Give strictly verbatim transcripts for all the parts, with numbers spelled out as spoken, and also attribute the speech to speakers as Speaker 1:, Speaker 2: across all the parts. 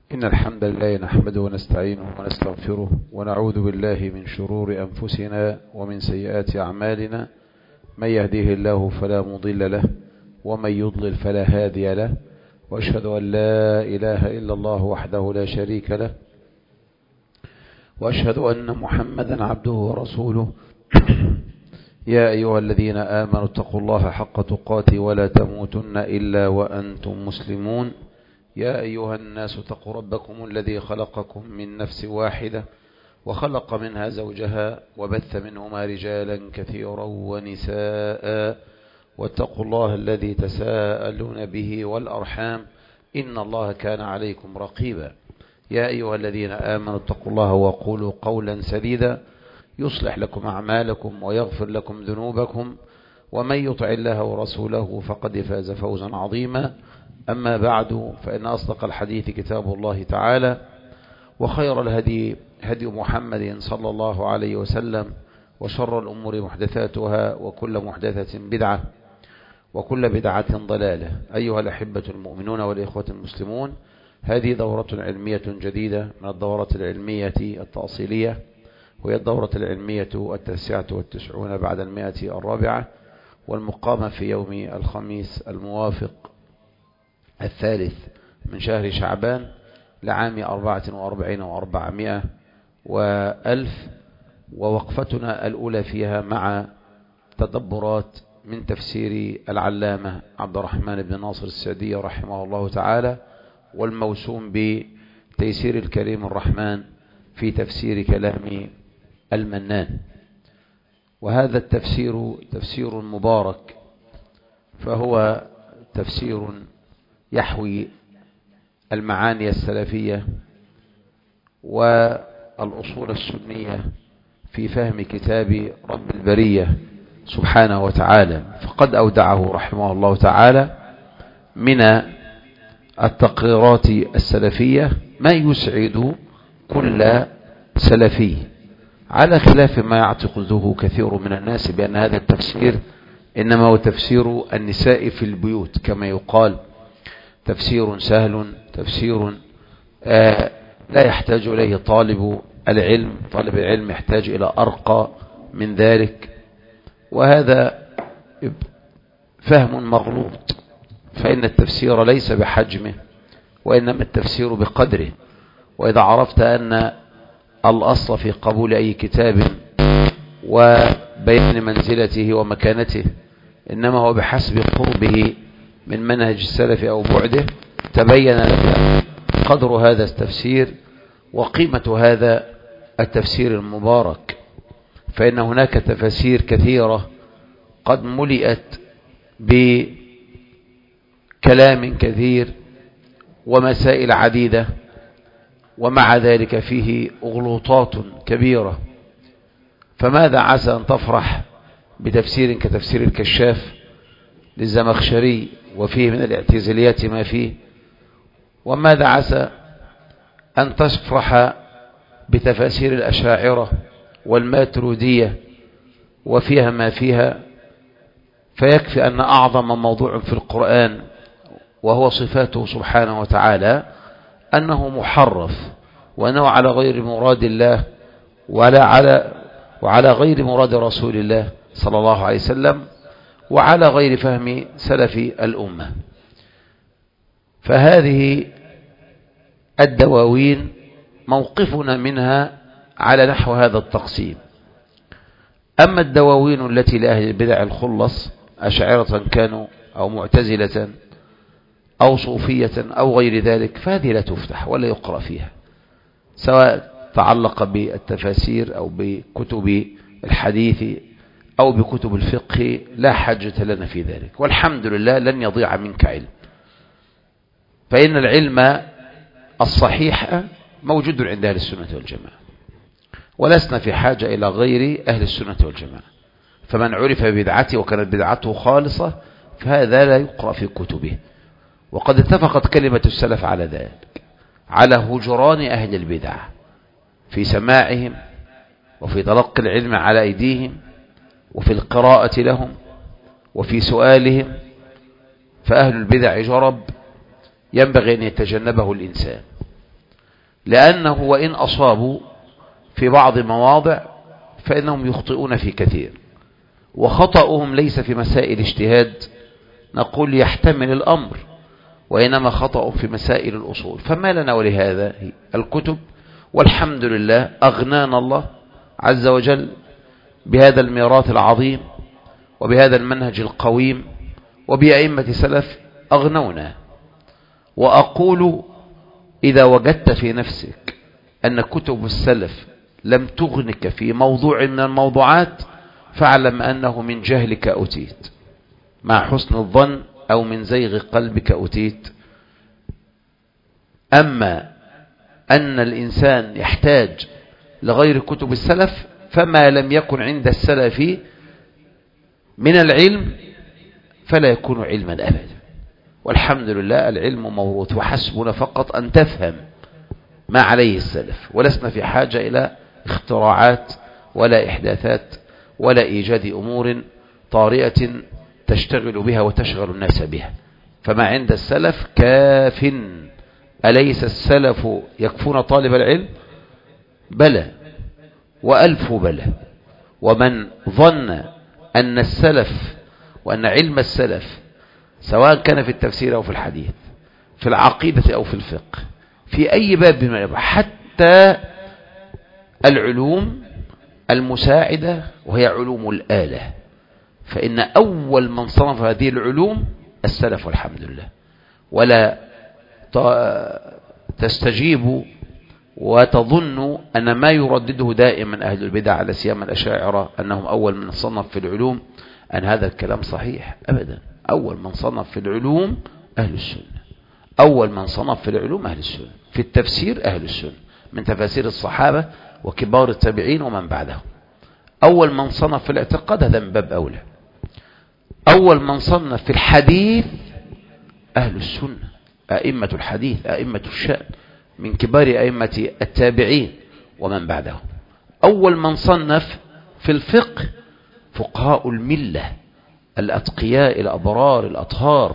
Speaker 1: إن الحمد لله نحمده ونستعينه ونستغفره ونعوذ بالله من شرور أنفسنا ومن سيئات أعمالنا. من يهديه الله فلا مضل له ومن يضلل فلا هادي له، وأشهد أن لا إله إلا الله وحده لا شريك له، وأشهد أن محمدا عبده ورسوله. يا أيها الذين آمنوا اتقوا الله حق تقاته ولا تموتن إلا وأنتم مسلمون. يا أيها الناس اتقوا ربكم الذي خلقكم من نفس واحدة وخلق منها زوجها وبث منهما رجالا كثيرا ونساء، واتقوا الله الذي تساءلون به والأرحام إن الله كان عليكم رقيبا. يا أيها الذين آمنوا اتقوا الله وقولوا قولا سديدا يصلح لكم أعمالكم ويغفر لكم ذنوبكم، ومن يطع الله ورسوله فقد فاز فوزا عظيما. أما بعد، فإن أصدق الحديث كتاب الله تعالى، وخير الهدي هدي محمد صلى الله عليه وسلم، وشر الأمور محدثاتها، وكل محدثة بدعة، وكل بدعة ضلالة. أيها الأحبة المؤمنون والإخوة المسلمون، هذه دورة علمية جديدة من الدورات العلمية التأصيلية، وهي الدورة العلمية التاسعة والتسعون بعد المائة الرابعة، والمقامة في يوم الخميس الموافق الثالث من شهر شعبان لعام أربعة وأربعين وأربعمائة وألف، ووقفتنا الأولى فيها مع تدبرات من تفسير العلامة عبد الرحمن بن ناصر السعدي رحمه الله تعالى، والموسوم بتيسير الكريم الرحمن في تفسير كلام المنان. وهذا التفسير تفسير مبارك، فهو تفسير يحوي المعاني السلفية والأصول السنية في فهم كتاب رب البرية سبحانه وتعالى. فقد أودعه رحمه الله تعالى من التقريرات السلفية ما يسعد كل سلفي، على خلاف ما يعتقده كثير من الناس بأن هذا التفسير إنما هو تفسير النساء في البيوت، كما يقال تفسير سهل، تفسير آه لا يحتاج إليه طالب العلم. طالب العلم يحتاج إلى أرقى من ذلك، وهذا فهم مغلوط. فإن التفسير ليس بحجمه، وإنما التفسير بقدره. وإذا عرفت أن الأصل في قبول أي كتاب وبيان منزلته ومكانته إنما هو بحسب قربه من منهج السلف أو بعده، تبين لك قدر هذا التفسير وقيمة هذا التفسير المبارك. فإن هناك تفاسير كثيرة قد ملئت بكلام كثير ومسائل عديدة، ومع ذلك فيه أغلوطات كبيرة. فماذا عسى أن تفرح بتفسير كتفسير الكشاف للزمخشري وفيه من الاعتزاليات ما فيه، وماذا عسى أن تفرح بتفاسير الأشاعرة والماترودية وفيها ما فيها. فيكفي أن أعظم موضوع في القرآن وهو صفاته سبحانه وتعالى أنه محرف، وأنه على غير مراد الله ولا على وعلى غير مراد رسول الله صلى الله عليه وسلم، وعلى غير فهم سلف الأمة. فهذه الدواوين موقفنا منها على نحو هذا التقسيم. أما الدواوين التي لأهل البدع الخلص، أشاعرة كانوا أو معتزلة أو صوفية أو غير ذلك، فهذه لا تفتح ولا يقرأ فيها، سواء تعلق بالتفاسير أو بكتب الحديث أو بكتب الفقه، لا حاجة لنا في ذلك. والحمد لله لن يضيع منك علم، فإن العلم الصحيح موجود عند أهل السنة والجماعة، ولسنا في حاجة إلى غير أهل السنة والجماعة. فمن عرف ببدعته وكانت بدعته خالصة فهذا لا يقرأ في كتبه. وقد اتفقت كلمة السلف على ذلك، على هجران أهل البدع في سماعهم وفي تلقي العلم على أيديهم وفي القراءة لهم وفي سؤالهم. فأهل البدع جرب ينبغي أن يتجنبه الإنسان. لأنه وإن أصابوا في بعض مواضع فإنهم يخطئون في كثير، وخطأهم ليس في مسائل اجتهاد نقول يحتمل الأمر، وإنما خطأ في مسائل الأصول. فما لنا ولهذا الكتب، والحمد لله أغنانا الله عز وجل بهذا الميراث العظيم وبهذا المنهج القويم وبأئمة سلف أغنونا. وأقول إذا وجدت في نفسك أن كتب السلف لم تغنك في موضوع من الموضوعات فاعلم أنه من جهلك أتيت، مع حسن الظن، أو من زيغ قلبك أتيت. أما أن الإنسان يحتاج لغير كتب السلف فما لم يكن عند السلف من العلم فلا يكون علما أبدا. والحمد لله العلم موروث، وحسبنا فقط أن تفهم ما عليه السلف، ولسنا في حاجة إلى اختراعات ولا إحداثات ولا إيجاد أمور طارئة تشتغل بها وتشغل الناس بها. فما عند السلف كاف. أليس السلف يكفون طالب العلم؟ بلى وألف بلى. ومن ظن أن السلف وأن علم السلف سواء كان في التفسير أو في الحديث، في العقيدة أو في الفقه، في أي باب من الأبواب، حتى العلوم المساعدة وهي علوم الآلة، فإن أول من صنف هذه العلوم السلف والحمد لله. ولا تستجيب وتظن أن ما يردده دائما أهل البدع على سيما الأشاعرة أنهم أول من صنف في العلوم، أن هذا الكلام صحيح أبدا. أول من صنف في العلوم أهل السنة، أول من صنف في العلوم أهل السنة، في التفسير أهل السنة من تفاسير الصحابة وكبار التابعين ومن بعدهم. أول من صنف في الاعتقاد هذا من باب أولى. أول من صنف في الحديث أهل السنة، أئمة الحديث، أئمة الشأن من كبار أئمة التابعين ومن بعدهم. أول من صنف في الفقه فقهاء الملة الأتقياء الأبرار الأطهار،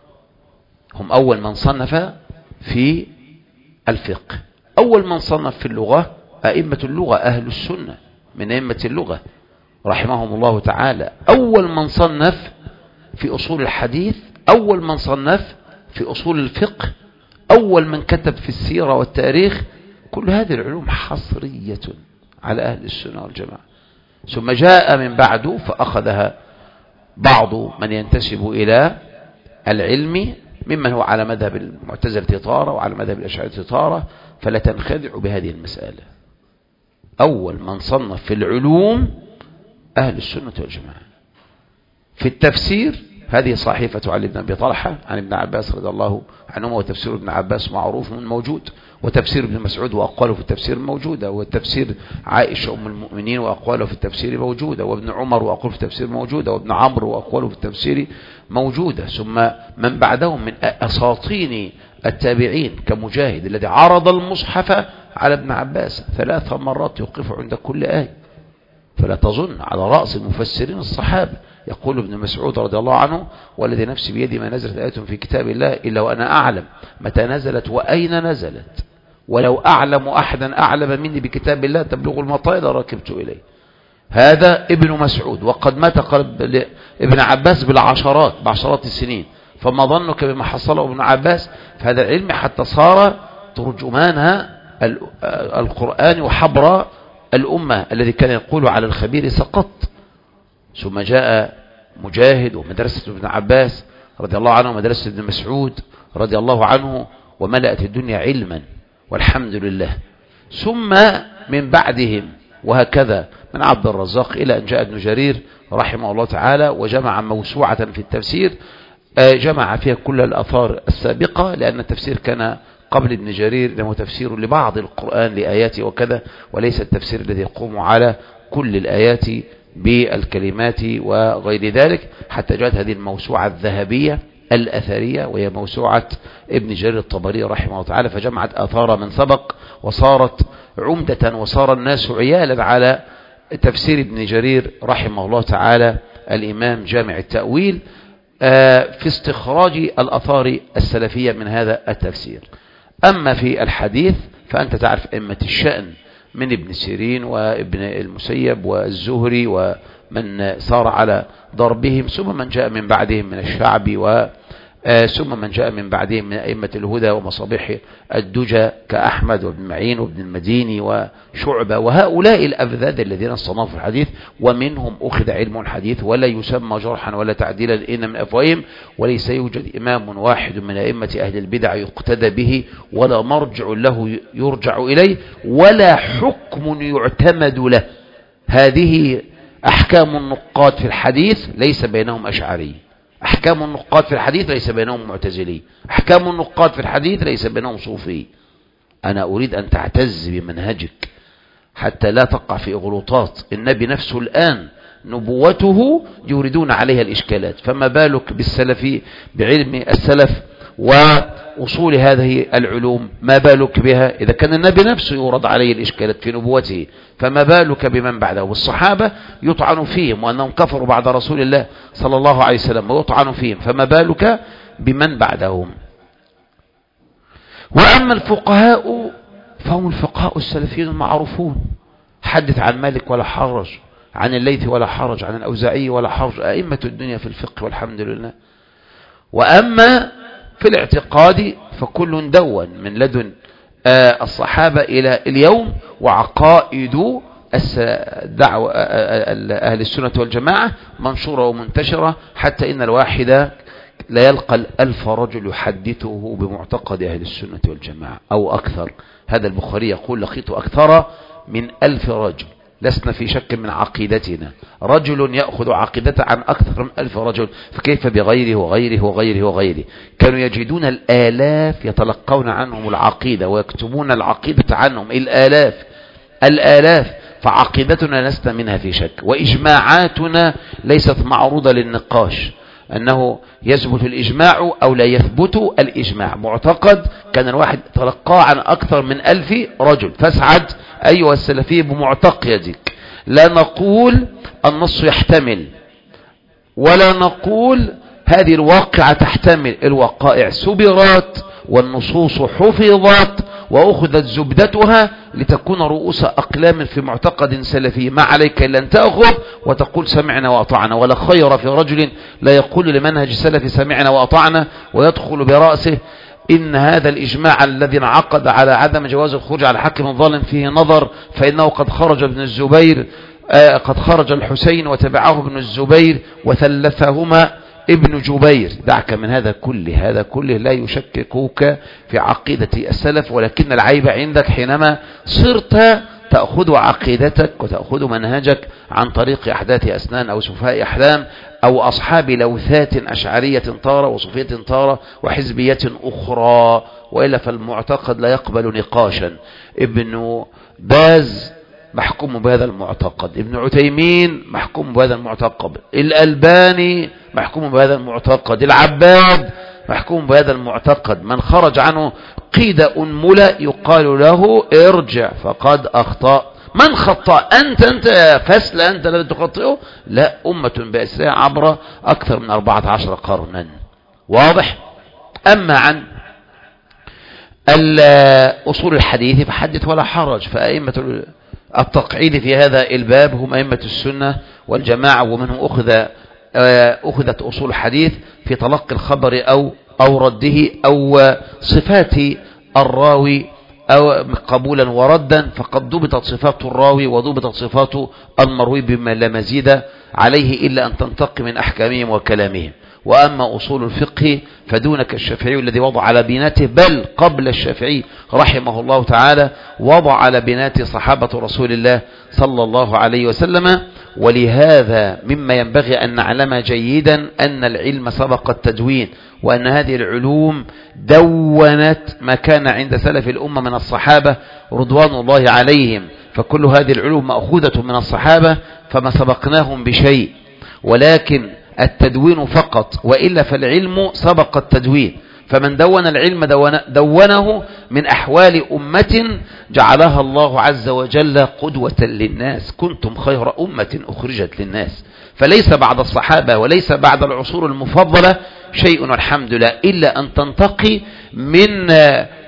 Speaker 1: هم أول من صنف في الفقه. أول من صنف في اللغة أئمة اللغة أهل السنة من أئمة اللغة رحمهم الله تعالى. أول من صنف في أصول الحديث، أول من صنف في أصول الفقه، أول من كتب في السيرة والتاريخ. كل هذه العلوم حصرية على أهل السنة والجماعة. ثم جاء من بعده فأخذها بعض من ينتسب إلى العلم ممن هو على مذهب المعتزلة طارة وعلى مذهب الأشاعرة طارة، فلا تنخدع بهذه المسألة. أول من صنف في العلوم أهل السنة والجماعة. في التفسير هذه صحيفة علي بن أبي طلحة عن ابن عباس رضي الله عنهما، وتفسير ابن عباس معروف موجود، وتفسير ابن مسعود وأقواله في التفسير موجودة، وتفسير عائشة أم المؤمنين وأقواله في التفسير موجودة، وابن عمر وأقواله في التفسير موجودة، وابن عمرو وأقواله في التفسير موجودة. ثم من بعدهم من أساطين التابعين كمجاهد الذي عرض المصحف على ابن عباس ثلاث مرات يوقف عند كل آية. فلا تظن على رأس المفسرين الصحابة. يقول ابن مسعود رضي الله عنه: والذي نفسي بيدي ما نزلت آية في كتاب الله إلا وأنا أعلم متى نزلت وأين نزلت، ولو أعلم أحدا أعلم مني بكتاب الله تبلغ المطايا لركبت إليه. هذا ابن مسعود، وقد مات قبل ابن عباس بالعشرات بعشرات السنين، فما ظنك بما حصله ابن عباس؟ فهذا العلم حتى صار ترجمانها القرآن وحبر الأمة الذي كان يقول على الخبير سقط. ثم جاء مجاهد ومدرسة ابن عباس رضي الله عنه ومدرسة ابن مسعود رضي الله عنه، وملأت الدنيا علما والحمد لله. ثم من بعدهم وهكذا من عبد الرزاق إلى أن جاء ابن جرير رحمه الله تعالى وجمع موسوعة في التفسير، جمع فيها كل الآثار السابقة، لأن التفسير كان قبل ابن جرير له تفسير لبعض القرآن لآياته وكذا، وليس التفسير الذي يقوم على كل الآيات بالكلمات وغير ذلك، حتى جاءت هذه الموسوعة الذهبية الأثرية وهي موسوعة ابن جرير الطبري رحمه الله تعالى، فجمعت آثار من سبق وصارت عمدة، وصار الناس عيالا على تفسير ابن جرير رحمه الله تعالى الإمام جامع التأويل في استخراج الآثار السلفية من هذا التفسير. أما في الحديث فأنت تعرف أئمة الشأن من ابن سيرين وابن المسيب والزهري ومن صار على ضربهم، ثم من جاء من بعدهم من الشعبي و آه ثم من جاء من بعدهم من أئمة الهدى ومصابيح الدجى كأحمد وابن معين وابن المديني وشعبة، وهؤلاء الأفذاذ الذين صنفوا الحديث، ومنهم أخذ علم الحديث ولا يسمى جرحا ولا تعديلا إن من أفواههم، وليس يوجد إمام واحد من أئمة أهل البدع يقتدى به ولا مرجع له يرجع إليه ولا حكم يعتمد له. هذه أحكام النقاد في الحديث ليس بينهم أشعري، أحكام النقاد في الحديث ليس بينهم معتزلي، أحكام النقاد في الحديث ليس بينهم صوفي. أنا أريد أن تعتز بمنهجك حتى لا تقع في غلطات. النبي نفسه الآن نبوته يوردون عليها الإشكالات، فما بالك بالسلفي بعلم السلف وأصول هذه العلوم، ما بالك بها إذا كان النبي نفسه يورد عليه الإشكالات في نبوته، فما بالك بمن بعده. والصحابة يطعن فيهم وأنهم كفروا بعد رسول الله صلى الله عليه وسلم ويطعن فيهم، فما بالك بمن بعدهم. وأما الفقهاء فهم الفقهاء السلفيين المعروفون، حدث عن مالك ولا حرج، عن الليث ولا حرج، عن الأوزاعي ولا حرج، أئمة الدنيا في الفقه والحمد لله. وأما في الاعتقاد فكل دون من لدن الصحابة إلى اليوم، وعقائد الدعوة أهل السنة والجماعة منشورة ومنتشرة، حتى إن الواحد لا يلقى الألف رجل يحدثه بمعتقد أهل السنة والجماعة أو أكثر. هذا البخاري يقول لقيت أكثر من ألف رجل، لسنا في شك من عقيدتنا، رجل يأخذ عقيدته عن أكثر من ألف رجل، فكيف بغيره وغيره وغيره وغيره. كانوا يجدون الآلاف يتلقون عنهم العقيدة ويكتبون العقيدة عنهم، الآلاف الآلاف. فعقيدتنا لسنا منها في شك، وإجماعاتنا ليست معروضة للنقاش أنه يثبت الإجماع أو لا يثبت الإجماع. معتقد كان الواحد تلقاه عن أكثر من ألف رجل، فاسعد أيها السلفي بمعتقدك. لا نقول النص يحتمل ولا نقول هذه الواقعة تحتمل، الوقائع سبرات والنصوص حفظت وأخذت زبدتها لتكون رؤوس أقلام في معتقد سلفي. ما عليك إلا أن تأخذ وتقول سمعنا وأطعنا، ولا خير في رجل لا يقول لمنهج السلف سمعنا وأطعنا ويدخل برأسه إن هذا الإجماع الذي انعقد على عدم جواز الخروج على حاكم ظالم فيه نظر، فإنه قد خرج ابن الزبير آه قد خرج الحسين وتبعه ابن الزبير وثلثهما ابن جبير. دعك من هذا كله، هذا كله لا يشككوك في عقيدة السلف، ولكن العيب عندك حينما صرت تأخذ عقيدتك وتأخذ منهجك عن طريق أحداث أسنان أو سفهاء أحلام أو أصحاب لوثات أشعرية طارة وصوفية طارة وحزبية أخرى، وإلا فالمعتقد لا يقبل نقاشا. ابن باز محكوم بهذا المعتقد، ابن عثيمين محكوم بهذا المعتقد، الألباني محكوم بهذا المعتقد، العباد محكوم بهذا المعتقد. من خرج عنه قيد أنملة يقال له ارجع فقد أخطأ. من خطأ؟ أنت أنت فسل، أنت الذي تخطئه؟ لا، أمة بأسرها عبر أكثر من أربعة عشر قرنا. واضح؟ أما عن أصول الحديث فحدث ولا حرج، فأئمة التقعيد في هذا الباب هم أئمة السنة والجماعة، ومنهم أخذ أخذت أصول الحديث في تلقي الخبر أو أو رده أو صفات الراوي أو قبولا وردا، فقد ضبطت صفات الراوي وضبطت صفات المروي بما لا مزيد عليه إلا أن تنتقي من أحكامهم وكلامهم. وأما أصول الفقه فدونك الشافعي الذي وضع على بناته، بل قبل الشافعي رحمه الله تعالى وضع على بنات صحابة رسول الله صلى الله عليه وسلم. ولهذا مما ينبغي أن نعلم جيدا أن العلم سبق التدوين، وأن هذه العلوم دونت ما كان عند سلف الأمة من الصحابة رضوان الله عليهم، فكل هذه العلوم مأخوذة من الصحابة، فما سبقناهم بشيء، ولكن التدوين فقط، وإلا فالعلم سبق التدوين. فمن دون العلم دون دونه من أحوال أمة جعلها الله عز وجل قدوة للناس، كنتم خير أمة أخرجت للناس. فليس بعد الصحابة وليس بعد العصور المفضلة شيء والحمد لله إلا أن تنتقي من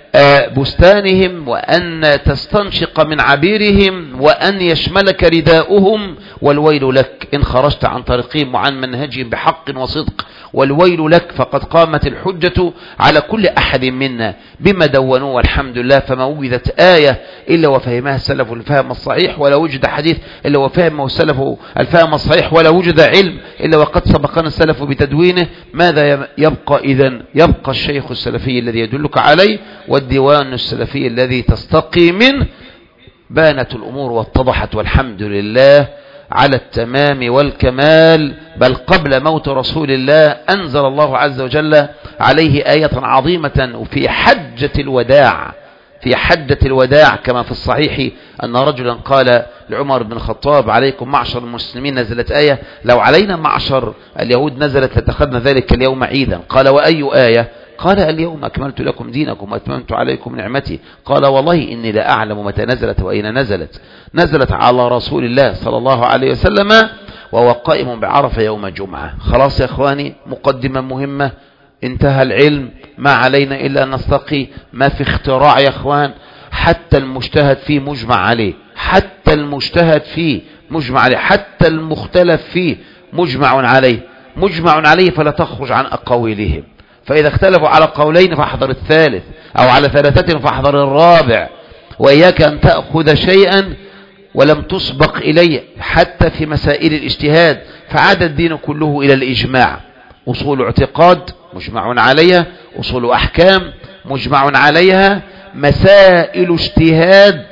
Speaker 1: بستانهم، وأن تستنشق من عبيرهم، وأن يشملك رداؤهم. والويل لك إن خرجت عن طريقهم وعن منهجهم بحق وصدق، والويل لك فقد قامت الحجة على كل أحد منا بما دونوه. والحمد لله، فما وجدت آية إلا وفهمها السلف الفهم الصحيح، ولا وجد حديث إلا وفهمه السلف الفهم الصحيح، ولا وجد علم إلا وقد سبقنا السلف بتدوينه. ماذا يبقى إذن؟ يبقى الشيخ السلفي الذي يدلك عليه، والديوان السلفي الذي تستقي منه. بانت الأمور واتضحت، والحمد لله على التمام والكمال. بل قبل موت رسول الله أنزل الله عز وجل عليه آية عظيمة. وفي حجة الوداع في حجة الوداع كما في الصحيح أن رجلا قال لعمر بن الخطاب: عليكم معشر المسلمين نزلت آية، لو علينا معشر اليهود نزلت لاتخذنا ذلك اليوم عيدا. قال: وأي آية؟ قال: اليوم أكملت لكم دينكم وأتممت عليكم نعمتي. قال: والله إني لا أعلم متى نزلت وأين نزلت. نزلت على رسول الله صلى الله عليه وسلم وهو قائم بعرفة يوم جمعة. خلاص يا أخواني، مقدمة مهمة، انتهى العلم، ما علينا إلا أن نستقي. ما في اختراع يا أخوان، حتى المجتهد فيه مجمع عليه، حتى المجتهد فيه مجمع عليه، حتى المختلف فيه مجمع عليه مجمع عليه فلا تخرج عن أقاويلهم. فإذا اختلفوا على قولين فاحذر الثالث، أو على ثلاثة فاحذر الرابع. وإياك أن تأخذ شيئا ولم تسبق إليه، حتى في مسائل الاجتهاد، فعاد الدين كله إلى الإجماع. أصول اعتقاد مجمع عليها، أصول أحكام مجمع عليها، مسائل اجتهاد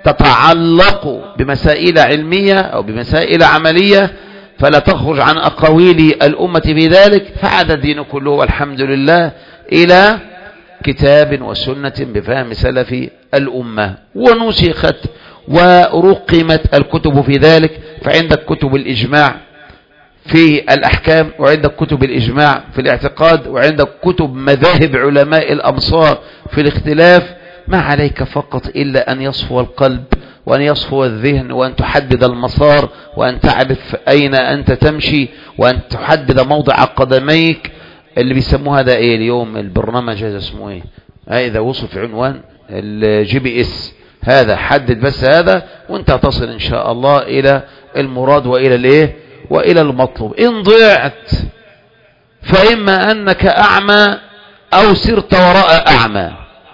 Speaker 1: تتعلق بمسائل علمية أو بمسائل عملية فلا تخرج عن أقاويل الأمة في ذلك. فعاد الدين كله والحمد لله إلى كتاب وسنة بفهم سلف الأمة، ونسخت ورقمت الكتب في ذلك. فعندك كتب الإجماع في الأحكام، وعندك كتب الإجماع في الاعتقاد، وعندك كتب مذاهب علماء الأمصار في الاختلاف. ما عليك فقط إلا أن يصفو القلب، وأن يصفو الذهن، وأن تحدد المسار، وأن تعرف أين أنت تمشي، وأن تحدد موضع قدميك. اللي بيسموه هذا إيه اليوم البرنامج هذا اسمه إيه؟ إذا وصف عنوان الجي بي اس، هذا حدد بس هذا وانت تصل إن شاء الله إلى المراد وإلى الإيه وإلى المطلوب. إن ضعت فإما أنك أعمى أو سرت وراء أعمى.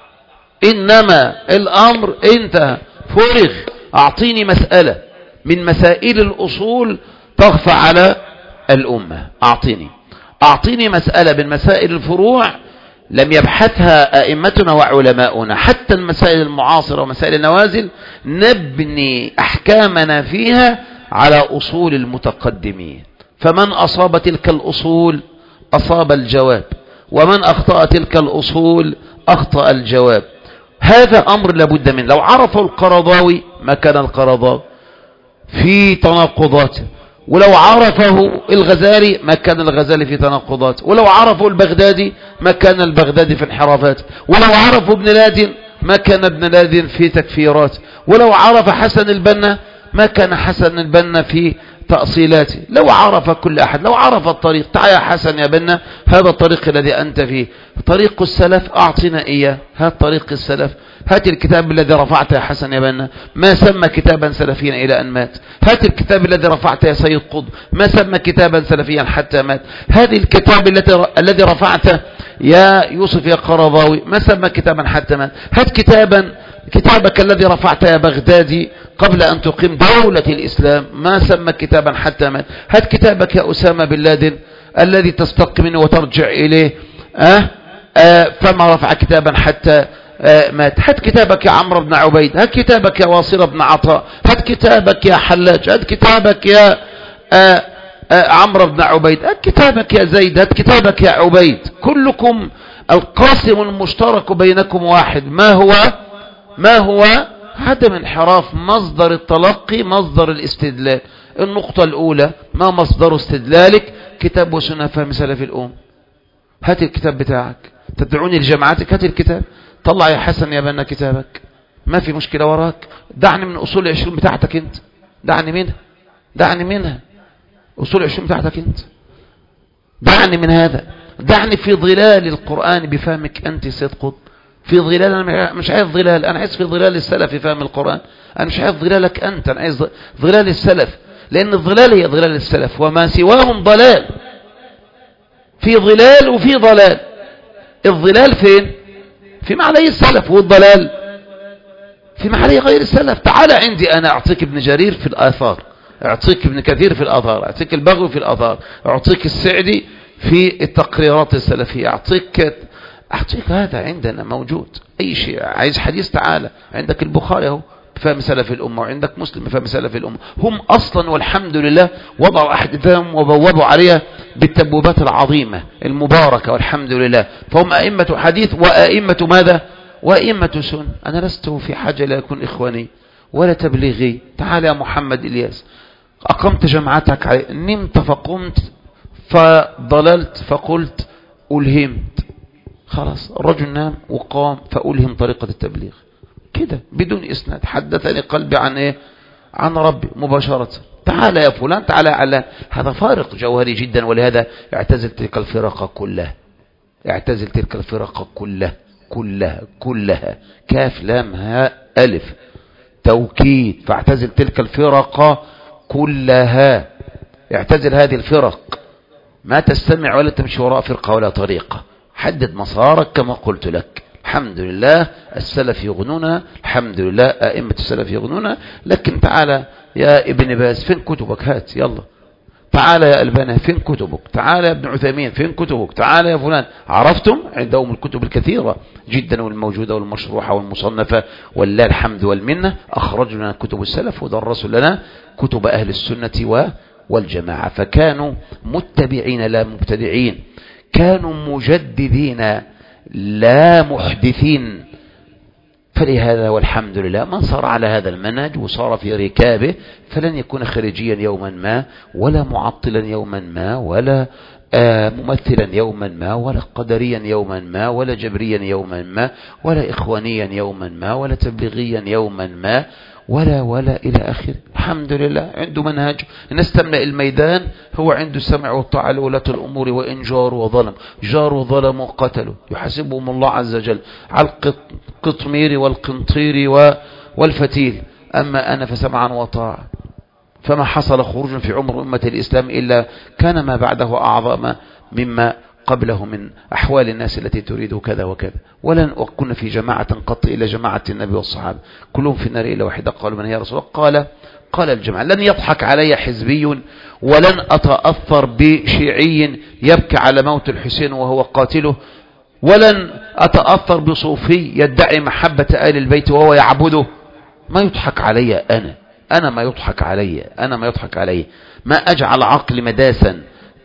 Speaker 1: إنما الأمر أنت فرغ، أعطيني مسألة من مسائل الأصول تخفى على الأمة، أعطيني أعطيني مسألة من مسائل الفروع لم يبحثها أئمتنا وعلماؤنا. حتى المسائل المعاصرة ومسائل النوازل نبني أحكامنا فيها على أصول المتقدمين. فمن أصاب تلك الأصول أصاب الجواب، ومن أخطأ تلك الأصول أخطأ الجواب. هذا أمر لابد منه. لو عرفوا القرضاوي ما كان القرضاوي في تناقضات، ولو عرفه الغزالي ما كان الغزالي في تناقضات، ولو عرفوا البغدادي ما كان البغدادي في انحرافات، ولو عرفوا ابن لادن ما كان ابن لادن في تكفيرات، ولو عرف حسن البنا ما كان حسن البنا في تأصيلاته. لو عرف كل أحد، لو عرف الطريق، تعال يا حسن يا بنا هذا الطريق الذي أنت فيه طريق السلف، أعطنا إياه. هات طريق السلف، هات الكتاب الذي رفعته يا حسن يا بنا، ما سمى كتابا سلفيا إلى أن مات. هات الكتاب الذي رفعته يا سيد قطب، ما سمى كتابا سلفيا حتى مات. هذه الكتاب الذي رفعته يا يوسف يا قرضاوي، ما سمى كتابا حتى مات. هات كتابا كتابك الذي رفعته يا بغدادي قبل أن تقيم دولة الإسلام، ما سمى كتابا حتى مات. هات كتابك يا أسامة بن لادن الذي تستقي منه وترجع إليه، أه؟ أه فما رفع كتابا حتى أه مات. هات كتابك يا عمرو بن عبيد، هات كتابك يا واصل بن عطاء، هات كتابك يا حلاج، هات كتابك يا أه أه عمرو بن عبيد، هات كتابك يا زيد، هات كتابك يا عبيد. كلكم القاسم المشترك بينكم واحد، ما هو ما هو عدم انحراف مصدر التلقي، مصدر الاستدلال. النقطة الأولى، ما مصدر استدلالك؟ كتاب وسنة فهم سلف الأم. هات الكتاب بتاعك. تدعوني لجماعتك، هات الكتاب. طلع يا حسن يا بنا كتابك، ما في مشكلة وراك. دعني من أصول العشرين بتاعتك أنت، دعني منها دعني منها أصول العشرين بتاعتك أنت، دعني من هذا. دعني في ظلال القرآن بفهمك أنت سيد قطب، في ظلال. أنا مش عايز ظلال، أنا عايز في ظلال السلف في فهم القرآن. أنا مش عايز ظلالك أنت، أنا عايز ظلال السلف، لأن الظلال هي ظلال السلف وما سواهم ضلال. في ظلال وفي ضلال. الظلال فين؟ في معلي السلف، والضلال في معلي غير السلف. تعال عندي أنا أعطيك ابن جرير في الآثار، أعطيك ابن كثير في الآثار، أعطيك البغوي في الآثار، أعطيك السعدي في التقريرات السلفية، أعطيك أعطيك هذا عندنا موجود. أي شيء عايز حديث تعالى عندك البخاري اهو بفهم سلف الأمة، وعندك مسلم بفهم سلف الأمة. هم أصلا والحمد لله وضعوا أحدثهم وبوبوا عليها بالتبوبات العظيمة المباركة والحمد لله. فهم أئمة حديث وأئمة ماذا؟ وأئمة سنة. أنا لست في حاجة لا يكون إخواني ولا تبليغي. تعال يا محمد إلياس، أقمت جماعتك علي، نمت فقمت فضللت فقلت ألهمت، خلاص الرجل نام وقام فألهم طريقة التبليغ كده بدون إسناد. حدثني قلبي عن إيه؟ عن ربي مباشرة. تعال يا فلان، تعال يا علان. هذا فارق جوهري جدا، ولهذا اعتزل تلك الفرق كلها، اعتزل تلك الفرق كلها كلها كلها، كاف لام هاء ألف توكيد، فاعتزل تلك الفرق كلها، اعتزل هذه الفرق، ما تستمع ولا تمشي وراء فرقة ولا طريقة. حدد مسارك كما قلت لك. الحمد لله السلف يغنونا، الحمد لله أئمة السلف يغنونا. لكن تعالى يا ابن باز فين كتبك؟ هات يلا. تعالى يا ألباني فين كتبك؟ تعالى يا ابن عثيمين فين كتبك؟ تعالى يا فلان. عرفتم عندهم الكتب الكثيرة جدا والموجودة والمشروحة والمصنفة، ولله الحمد والمنة. أخرجوا لنا كتب السلف ودرسوا لنا كتب أهل السنة والجماعة، فكانوا متبعين لا مبتدعين، كانوا مجددين لا محدثين. فلهذا والحمد لله من صار على هذا المنهج وصار في ركابه فلن يكون خارجيا يوما ما، ولا معطلا يوما ما، ولا آه ممثلا يوما ما، ولا قدريا يوما ما، ولا جبريا يوما ما، ولا إخوانيا يوما ما، ولا تبليغيا يوما ما، ولا ولا إلى آخر. الحمد لله عنده منهج. الناس تملأ الميدان، هو عنده السمع والطاعة لولاة الأمور، وإن جاروا وظلم جاروا وظلموا قتلوا يحاسبهم الله عز وجل على القطمير والقنطير والفتيل. أما أنا فسمعا وطاعة. فما حصل خروج في عمر أمة الإسلام إلا كان ما بعده أعظم مما قبله من أحوال الناس التي تريد كذا وكذا. ولن أكون في جماعة قط إلى جماعة النبي والصحابة، كلهم في النار إلا واحدة. قالوا من يا رسول الله؟ قال قال الجماعة. لن يضحك علي حزبي، ولن أتأثر بشيعي يبكي على موت الحسين وهو قاتله، ولن أتأثر بصوفي يدعي محبة آل البيت وهو يعبده. ما يضحك علي أنا أنا ما يضحك علي أنا ما يضحك علي ما أجعل عقل مداسا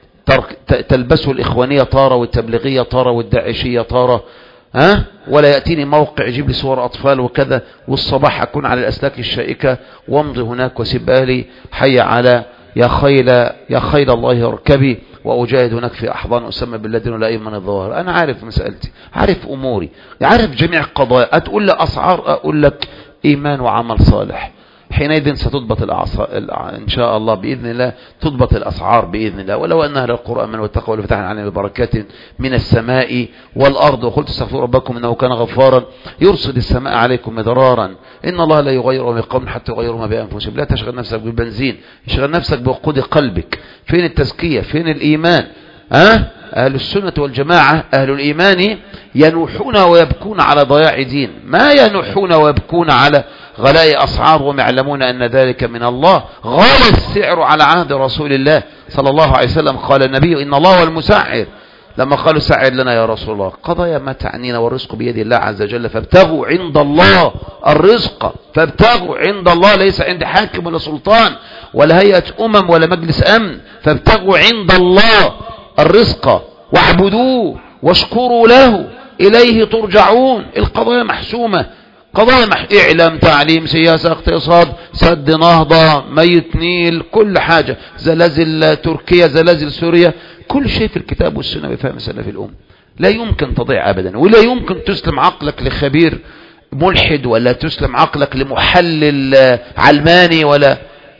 Speaker 1: تلبسه الإخوانية طارة والتبليغية طارة والداعشية طارة، ها؟ ولا يأتيني موقع يجيب لي صور أطفال وكذا، والصباح أكون على الأسلاك الشائكة وامضي هناك وسبالي حي على يا خيل يا خيل الله اركبي، وأجاهد هناك في أحضان أسمى بالذين لا يمن الظواهر. أنا عارف مسألتي، عارف أموري، عارف جميع قضايا. أتقول لي أسعار، أقول لك إيمان وعمل صالح. حينئذ ستضبط الأعصار إن شاء الله بإذن الله، تضبط الأسعار بإذن الله. ولو أن أهل القرآن من واتقوا لفتحنا عليهم ببركات من السماء والأرض، وقلت استغفروا ربكم إنه كان غفارا يرسل السماء عليكم مدرارا إن الله لا يغير ما بقوم حتى يغيروا ما بأنفسهم. لا تشغل نفسك بالبنزين، اشغل نفسك بوقود قلبك. فين التزكية؟ فين الإيمان؟ ها؟ أهل السنة والجماعة أهل الإيمان ينوحون ويبكون على ضياع دين، ما ينوحون ويبكون على غلاء أسعار، وهم يعلمون أن ذلك من الله. غالى السعر على عهد رسول الله صلى الله عليه وسلم. قال النبي إن الله هو المسعر. لما قالوا سعر لنا يا رسول الله، قضايا ما تعنينا والرزق بيد الله عز وجل، فابتغوا عند الله الرزق، فابتغوا عند الله، ليس عند حاكم ولا سلطان ولا هيئة أمم ولا مجلس أمن. فابتغوا عند الله الرزق واعبدوه واشكروا له إليه ترجعون. القضايا محسومة، قضايا مح... إعلام، تعليم، سياسة، اقتصاد، سد نهضة، ميت نيل، كل حاجة، زلازل تركيا، زلازل سوريا، كل شيء في الكتاب والسنة بفهم سلف الأمة. لا يمكن تضيع أبدا، ولا يمكن تسلم عقلك لخبير ملحد، ولا تسلم عقلك لمحلل علماني، ولا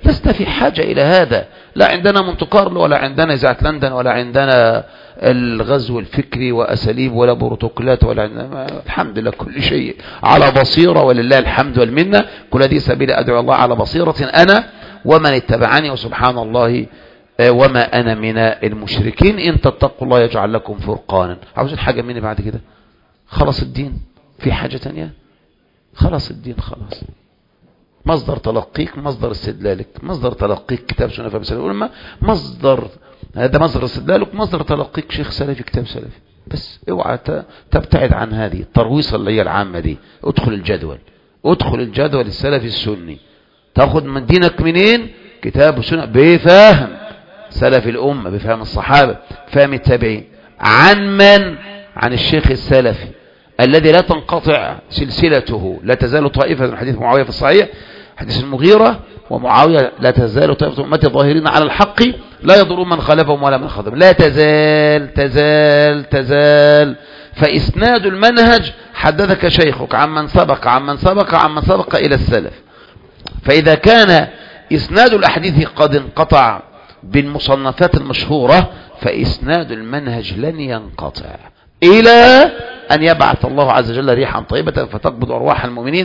Speaker 1: لسنا في حاجة إلى هذا. لا عندنا مونت كارلو ولا عندنا إذاعة لندن ولا عندنا الغزو الفكري وأساليب ولا بروتوكولات ولا عندنا، الحمد لله كل شيء على بصيرة ولله الحمد والمنة. كل هذه سبيل أدعو الله على بصيرة أنا ومن اتبعني وسبحان الله وما أنا من المشركين. إن تتقوا الله يجعل لكم فرقانا. عاوزين حاجة مني بعد كده؟ خلاص الدين في حاجة تانية؟ خلاص الدين خلاص. مصدر تلقيك مصدر استدلالك، مصدر تلقيك كتاب سنة فهم سلفي الأمة، مصدر هذا مصدر استدلالك، مصدر تلقيك شيخ سلفي كتاب سلفي. بس اوعى تبتعد عن هذه الترويصة اللي هي العامة دي. ادخل الجدول، ادخل الجدول السلفي السني. تاخد من دينك منين؟ كتاب وسنة بفهم سلف الأمة، بفهم الصحابة، فهم التابعين. عن من؟ عن الشيخ السلفي الذي لا تنقطع سلسلته. لا تزال طائفة من حديث معاوية في الصحيح، حديث المغيرة ومعاوية، لا تزال طائفة أمتي ظاهرين على الحق لا يضرون من خالفهم ولا من خذهم. لا تزال تزال تزال. فإسناد المنهج حدثك شيخك عمن سبق عمن سبق عمن سبق إلى السلف. فإذا كان إسناد الأحاديث قد انقطع بالمصنفات المشهورة، فإسناد المنهج لن ينقطع إلى أن يبعث الله عز وجل ريحا طيبة فتقبض أرواح المؤمنين،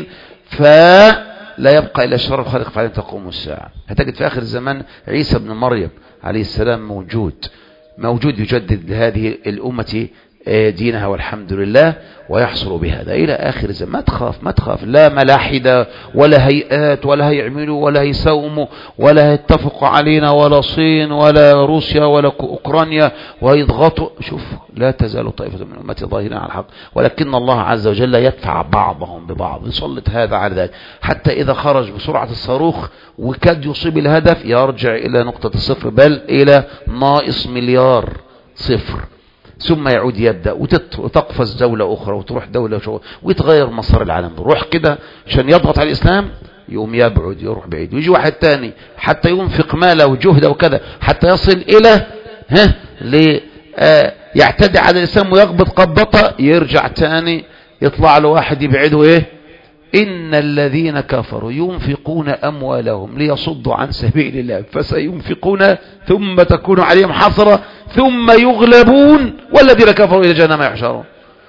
Speaker 1: فلا يبقى إلا شر الخالق فعلين تقوم الساعة. هتجد في آخر الزمان عيسى بن مريم عليه السلام موجود موجود يجدد لهذه الأمة دينها والحمد لله، ويحصل بهذا إلى آخر الزمان. ما تخاف ما تخاف، لا ملاحدة ولا هيئات ولا هيعملوا ولا هيسوموا ولا هيتفقوا علينا ولا صين ولا روسيا ولا أوكرانيا ويضغطوا. شوف، لا تزال طائفة من أمتي ظاهرين على الحق، ولكن الله عز وجل يدفع بعضهم ببعض، يسلط هذا على ذلك، حتى إذا خرج بسرعة الصاروخ وكاد يصيب الهدف يرجع إلى نقطة الصفر، بل إلى ناقص مليار صفر، ثم يعود يبدأ وتقفز دولة أخرى وتروح دولة شو ويتغير مسار العالم. روح كده عشان يضغط على الإسلام، يوم يبعد يروح بعيد، ويجي واحد تاني حتى ينفق ماله وجهده وكذا حتى يصل إلى ها ل آه يعتدي على الإسلام ويقبض قبضته، يرجع تاني يطلع له واحد يبعده. إيه؟ إن الذين كفروا ينفقون أموالهم ليصدوا عن سبيل الله فسينفقون ثم تكون عليهم حسرة ثم يغلبون والذين كفروا إلى جهنم يحشرون.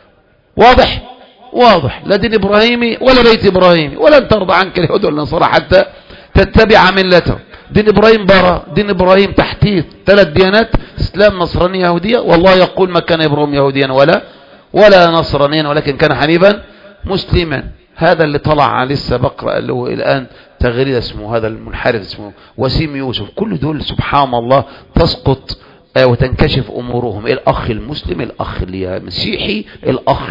Speaker 1: واضح واضح. لا دين إبراهيمي ولا بيت إبراهيمي، ولن ترضى عنك اليهود والنصارى حتى تتبع ملتهم. دين إبراهيم برا، دين إبراهيم تحتيه ثلاث ديانات، إسلام نصرانية يهودية. والله يقول ما كان إبراهيم يهوديا ولا ولا نصرانيا ولكن كان حنيفا مسلما. هذا اللي طلع لسه بقرأ اللي هو الآن تغريد اسمه، هذا المنحرف اسمه وسيم يوسف. كل دول سبحان الله تسقط وتنكشف أمورهم. الأخ المسلم، الأخ المسيحي، الأخ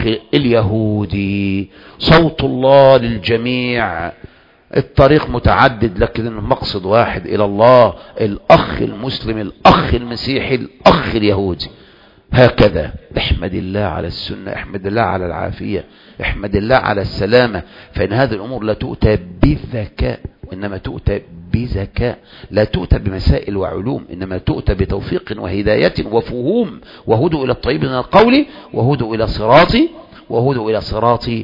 Speaker 1: اليهودي، صوت الله للجميع. الطريق متعدد لكن المقصد واحد إلى الله. الأخ المسلم، الأخ المسيحي، الأخ اليهودي. هكذا. احمد الله على السنة، احمد الله على العافية، احمد الله على السلامة. فإن هذه الأمور لا تؤتى بالذكاء وإنما تؤتى بذكاء، لا تؤتى بمسائل وعلوم، إنما تؤتى بتوفيق وهداية وفهوم. وهدوا إلى الطيب من القول وهدوا إلى صراطي وهدوا إلى صراطي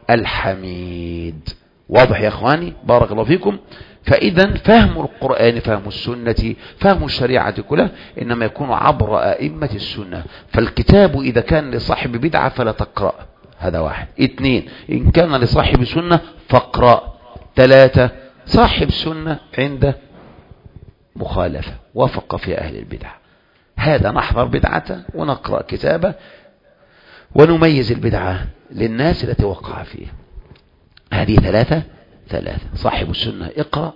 Speaker 1: الحميد. واضح يا أخواني؟ بارك الله فيكم. فإذا فهم القرآن، فهم السنة، فهم الشريعة كلها إنما يكون عبر أئمة السنة. فالكتاب إذا كان لصاحب بدعة فلا تقرأ، هذا واحد. اثنين، إن كان لصاحب سنة فاقرأ. ثلاثة، صاحب سنة عنده مخالفة وافق في أهل البدع، هذا نحضر بدعته ونقرأ كتابه ونميز البدعة للناس التي وقع فيها. هذه ثلاثة ثلاثة. صاحب السنة اقرأ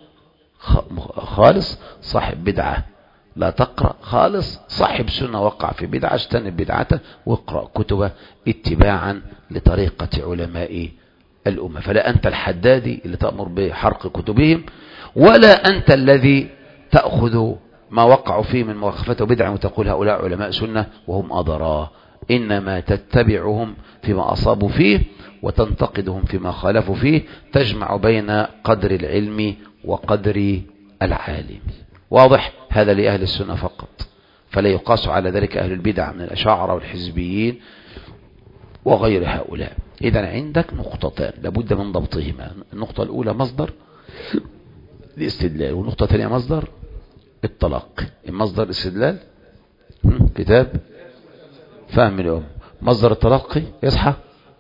Speaker 1: خالص، صاحب بدعة لا تقرأ خالص، صاحب سنة وقع في بدعة اجتنب بدعته واقرأ كتبه اتباعا لطريقة علماء الأمة. فلا أنت الحدادي اللي تأمر بحرق كتبهم، ولا أنت الذي تأخذ ما وقعوا فيه من مواقفته بدعة وتقول هؤلاء علماء سنة وهم أضراه. إنما تتبعهم فيما أصابوا فيه وتنتقدهم فيما خالفوا فيه، تجمع بين قدر العلم وقدر العالم. واضح؟ هذا لأهل السنة فقط، فلا يقاس على ذلك أهل البدع من الأشاعرة والحزبيين وغير هؤلاء. إذن عندك نقطتان لابد من ضبطهما. النقطة الأولى مصدر الاستدلال. والنقطة الثانية مصدر التلقي. المصدر الاستدلال كتاب فهم الأم. مصدر التلقي يصحى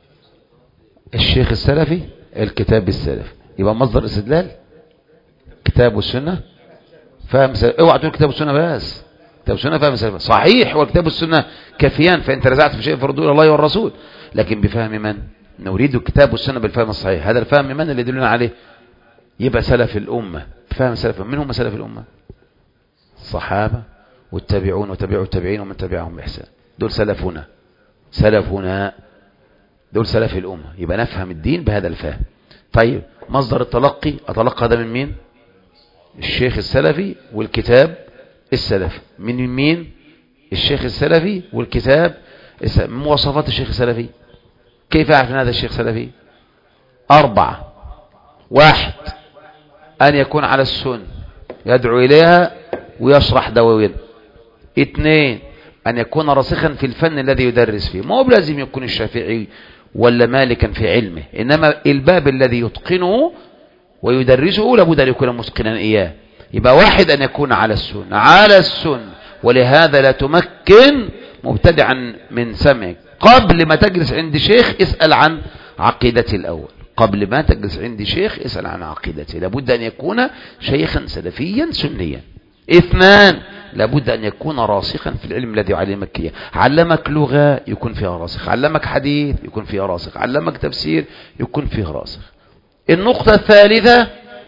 Speaker 1: الشيخ السلفي الكتاب السلفي. يبقى مصدر الاستدلال كتاب والسنة فهم سلف. اوعى تقول كتاب والسنة بس، كتاب والسنة فهم سلف صحيح، والكتاب والسنة كافيان، فانت رجعت في شيء فردوا الى الله والرسول، لكن بفهم من؟ نريد الكتاب والسنة بالفهم الصحيح. هذا الفهم من اللي يدلنا عليه؟ يبقى سلف الأمة. فهم سلف من هم سلف الأمة؟ الصحابة والتابعون وتابعوا التابعين ومن تبعهم بإحسان، دول سلفنا. سلفنا دول سلف الأمة. يبقى نفهم الدين بهذا الفهم. طيب مصدر التلقي أتلقى هذا من مين؟ الشيخ السلفي والكتاب السلفي. من مين؟ الشيخ السلفي والكتاب السلفي. مواصفات الشيخ السلفي كيف أعرف هذا الشيخ السلفي؟ أربعة. واحد أن يكون على السنة يدعو إليها ويشرح دواوين. اثنين أن يكون راسخا في الفن الذي يدرس فيه. ما هو لازم يكون الشافعي ولا مالكا في علمه، إنما الباب الذي يتقنه ويدرسه لابد أن يكون متقنا إياه. يبقى واحد أن يكون على السنة على السنة ولهذا لا تمكن مبتدعا من سمعك. قبل ما تجلس عند شيخ اسأل عن عقيدتي الأول. قبل ما تجلس عند شيخ اسأل عن عقيدتي. لابد أن يكون شيخا سلفيا سنيا. اثنان لابد أن يكون راسخا في العلم الذي يعلمك إياه. علمك لغة يكون فيها راسخ، علمك حديث يكون فيها راسخ، علمك تفسير يكون فيه راسخ. النقطة الثالثة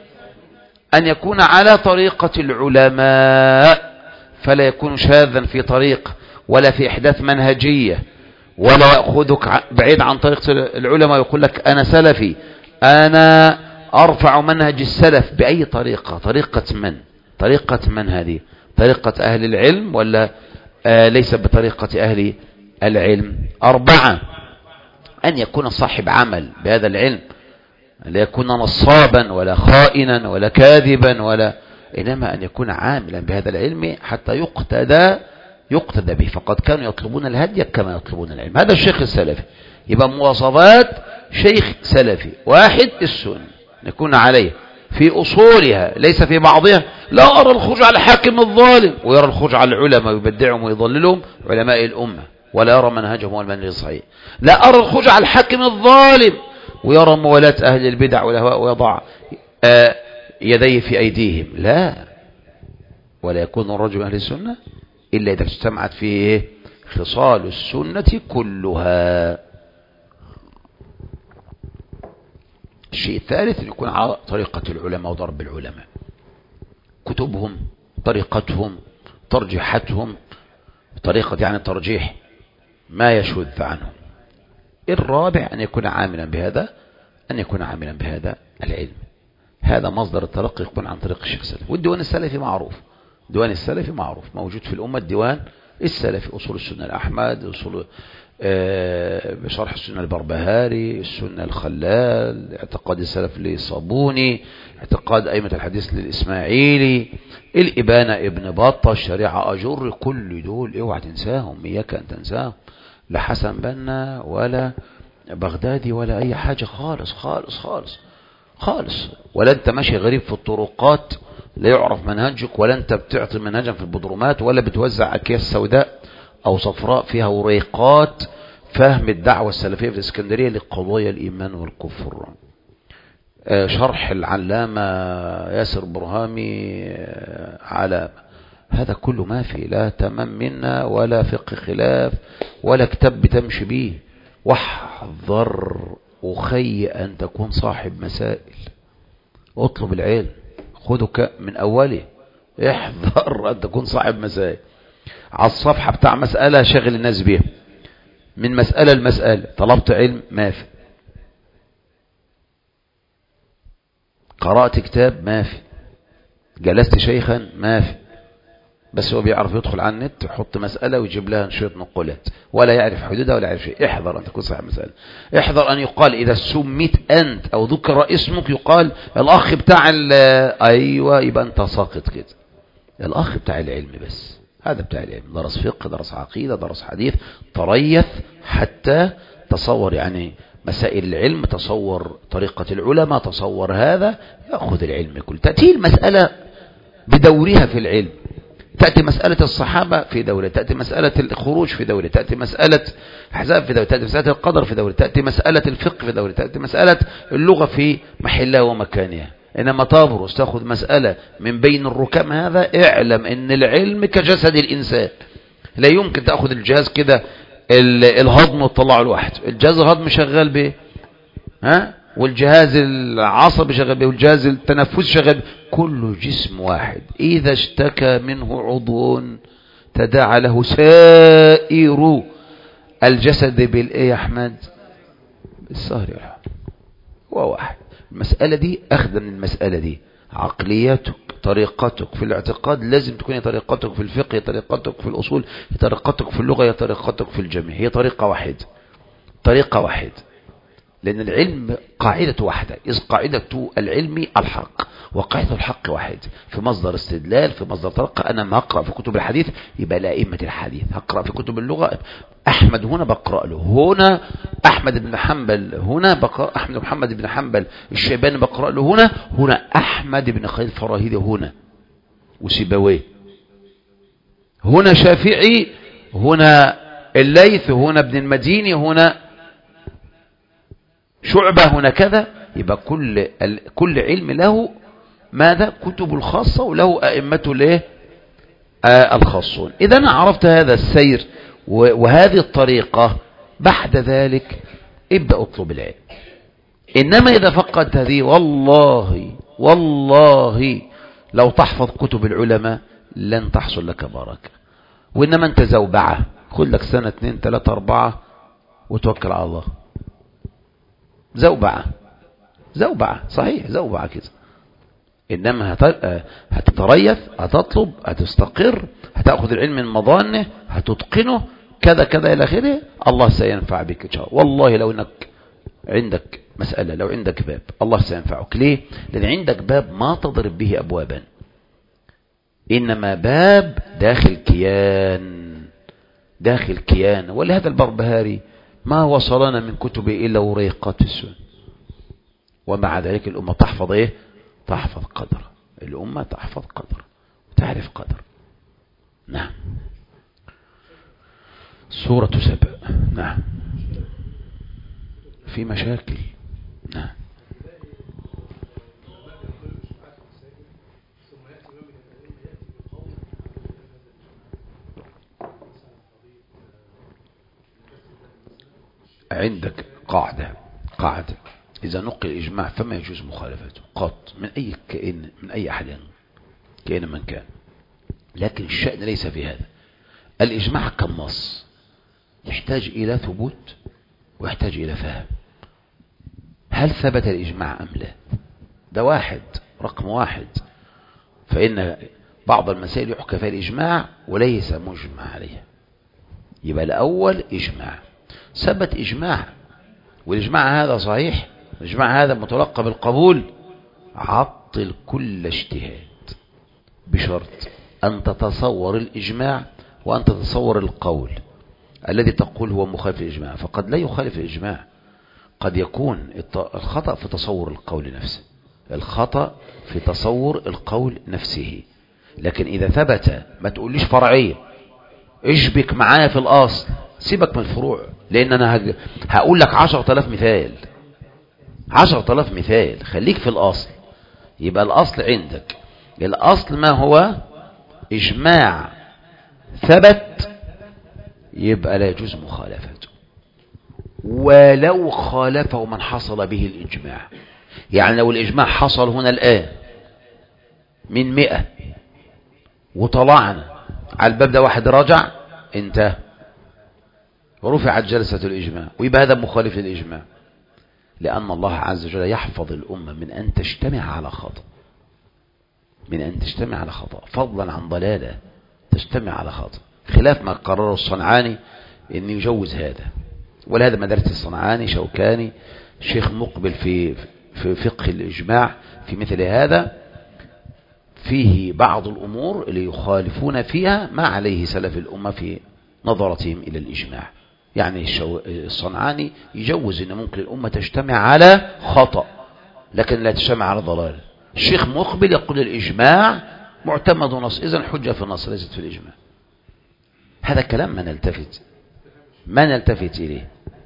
Speaker 1: أن يكون على طريقة العلماء، فلا يكون شاذا في طريق ولا في إحداث منهجية، ولا يأخذك بعيد عن طريقة العلماء ويقول لك أنا سلفي، أنا أرفع منهج السلف. بأي طريقة؟ طريقة من؟ طريقة من هذه؟ طريقة أهل العلم ولا آه ليس بطريقة أهل العلم؟ أربعة أن يكون صاحب عمل بهذا العلم، لا يكون نصابا ولا خائنا ولا كاذبا، ولا إنما أن يكون عاملا بهذا العلم حتى يقتدى يقتدى به. فقد كانوا يطلبون الهدي كما يطلبون العلم. هذا الشيخ السلفي. يبقى مواصفات شيخ سلفي: واحد السنة نكون عليه في أصولها ليس في بعضها. لا أرى الخروج على الحاكم الظالم ويرى الخروج على العلماء ويبدعهم ويضللهم علماء الأمة، ولا يرى منهجهم والمنهج الصحيح. لا أرى الخروج على الحاكم الظالم ويرى موالاة أهل البدع والأهواء ويضع آه يديه في أيديهم. لا، ولا يكون الرجل من أهل السنة إلا إذا اجتمعت فيه خصال السنة كلها. الشيء الثالث أن يكون على طريقة العلماء وضرب العلماء، كتبهم، طريقتهم، ترجيحاتهم، طريقة يعني ترجيح ما يشذ عنهم. الرابع أن يكون عاملا بهذا أن يكون عاملا بهذا العلم. هذا مصدر التلقي يكون عن طريق الشيخ السلفي. والديوان السلفي معروف، الديوان السلفي معروف موجود في الأمة. الديوان السلفي أصول السنة الأحمد، أصول آه بشرح السنة البربهاري، السنة الخلال، اعتقاد السلف للصابوني، اعتقاد أئمة الحديث للإسماعيلي، الإبانة ابن بطة، الشريعة أجر. كل دول اوعى تنساهم، إياك أن تنساهم. لا حسن بنا ولا بغدادي ولا أي حاجة خالص خالص خالص خالص. ولا أنت ماشي غريب في الطرقات لا يعرف منهجك، ولا أنت بتعطي منهجا في البدرومات، ولا بتوزع أكياس سوداء أو صفراء فيها وريقات فهم الدعوة السلفية في الإسكندرية لقضايا الإيمان والكفر. شرح العلامة ياسر برهامي على هذا كله ما في لا تمام منا ولا فقه خلاف ولا كتاب بتمشي به. واحذر أخي أن تكون صاحب مسائل. اطلب العلم، خذك من أوله. احذر أن تكون صاحب مسائل. على الصفحة بتاع مسألة شغل الناس بيها، من مسألة لمسألة. طلبت علم ما في، قرأت كتاب ما في، جلست شيخا ما في، بس هو بيعرف يدخل على النت يحط مسألة ويجيب لها شوية نقولات، ولا يعرف حدودها ولا يعرف شيء. احذر أن تكون صاحب مسألة. احذر أن يقال إذا سميت أنت أو ذكر اسمك يقال الأخ بتاع أيوة، يبقى أنت ساقط كده. الأخ بتاع العلم بس، هذا بتاع العلم، درس فقه، درس عقيدة، درس حديث، تريث حتى تصور يعني مسائل العلم تصور طريقة العلماء، تصور هذا، يأخذ العلم كله. تأتي المسألة بدورها في العلم، تأتي مسألة الصحابة في دورة، تأتي مسألة الخروج في دورة، تأتي مسألة الحزاب في دورة، تأتي مسألة القدر في دورة، تأتي مسألة الفقه في دورة، تأتي مسألة اللغة في محلها ومكانها. إنما تبرز تأخذ مسألة من بين الركام، هذا اعلم ان العلم كجسد الإنسان، لا يمكن تأخذ الجهاز كده الهضم وتطلعه لوحده. الجهاز الهضم شغال به، ها، والجهاز العصبي شغال به، والجهاز التنفسي شغال به، كله جسم واحد. إذا اشتكى منه عضو تداعى له سائر الجسد بالإيه يا أحمد؟ بالسهر والحمى. هو واحد. المسألة دي أخذ من المسألة دي عقليتك، طريقتك في الاعتقاد لازم تكون، طريقتك في الفقه، طريقتك في الأصول، طريقتك في اللغة، طريقتك في الجميع، هي طريقة واحدة، طريقة واحدة. لأن العلم قاعدة واحدة، إذ قاعدة العلم الحق، وقاعدة الحق واحد، في مصدر استدلال، في مصدر طريقة. أنا ما أقرأ في كتب الحديث يبقى لأئمة الحديث، هقرأ في كتب اللغة أحمد هنا بقرأ له، هنا أحمد بن حنبل، هنا بقرأ أحمد محمد بن حنبل الشيباني بقرأ له، هنا هنا أحمد بن خالد الفراهيدي، هنا وسيبويه، هنا شافعي، هنا الليث، هنا ابن المديني، هنا شعبة، هنا كذا. يبقى كل كل علم له ماذا؟ كتب الخاصة، وله أئمته له آه الخاصون. إذا أنا عرفت هذا السير وهذه الطريقة، بعد ذلك ابدأ اطلب العلم. إنما إذا فقدت هذه، والله والله لو تحفظ كتب العلماء لن تحصل لك بركة. وإنما أنت زوبعة، خذ لك سنة اثنين ثلاثة أربعة وتوكل على الله. زوبعة زوبعة صحيح، زوبعة كده. إنما هتتريث، هتطلب، هتستقر، هتأخذ العلم من مضانه، هتتقنه كذا كذا إلى آخره، الله سينفع بك إن شاء الله. والله لو إنك عندك مسألة، لو عندك باب، الله سينفعك. ليه؟ لأن عندك باب ما تضرب به أبوابا، إنما باب داخل كيان، داخل كيان. ولهذا البربهاري ما وصلنا من كتبه إلا وريقات السنة، ومع ذلك الأمة تحفظ إيه؟ تحفظ قدر، الأمة تحفظ قدر وتعرف قدر. نعم. سورة سبأ. نعم. في مشاكل. نعم. عندك قاعدة قاعدة إذا نقل الإجماع فما يجوز مخالفته قط من أي كائن، من أي أحد كائن من كان. لكن الشأن ليس في هذا. الإجماع كالنص يحتاج إلى ثبوت ويحتاج إلى فهم. هل ثبت الإجماع أم لا؟ ده واحد، رقم واحد. فإن بعض المسائل يحكى فيها الإجماع وليس مجمع عليها، يبقى الأول إجماع. ثبت إجماع والإجماع هذا صحيح، الإجماع هذا متلقى بالقبول، عطل كل اجتهاد بشرط أن تتصور الإجماع وأن تتصور القول الذي تقول هو مخالف الإجماع. فقد لا يخالف الإجماع، قد يكون الخطأ في تصور القول نفسه، الخطأ في تصور القول نفسه. لكن إذا ثبت، ما تقوليش فرعية، اشبك معايا في الأصل، سيبك من الفروع، لأن أنا هقول لك عشرة آلاف مثال، عشرة آلاف مثال، خليك في الأصل. يبقى الأصل عندك، الأصل ما هو؟ إجماع ثبت، يبقى لا يجوز مخالفته ولو خالفه من حصل به الإجماع. يعني لو الإجماع حصل هنا الآن من مئة وطلعنا على الباب ده واحد رجع، انتهى، ورفعت جلسة الإجماع، ويبقى هذا مخالف للإجماع. لأن الله عز وجل يحفظ الأمة من أن تجتمع على خطأ، من أن تجتمع على خطأ، فضلا عن ضلالة تجتمع على خطأ، خلاف ما قرره الصنعاني أن يجوز هذا. ولهذا مدرسة الصنعاني، شوكاني، شيخ مقبل في في فقه الإجماع في مثل هذا، فيه بعض الأمور اللي يخالفون فيها ما عليه سلف الأمة في نظرتهم إلى الإجماع. يعني الصنعاني يجوز ان ممكن الامة تجتمع على خطأ لكن لا تجتمع على ضلال. الشيخ مقبل يقول الاجماع معتمد نص، اذا حجة في النص ليست في الاجماع. هذا كلام ما نلتفت ما نلتفت اليه.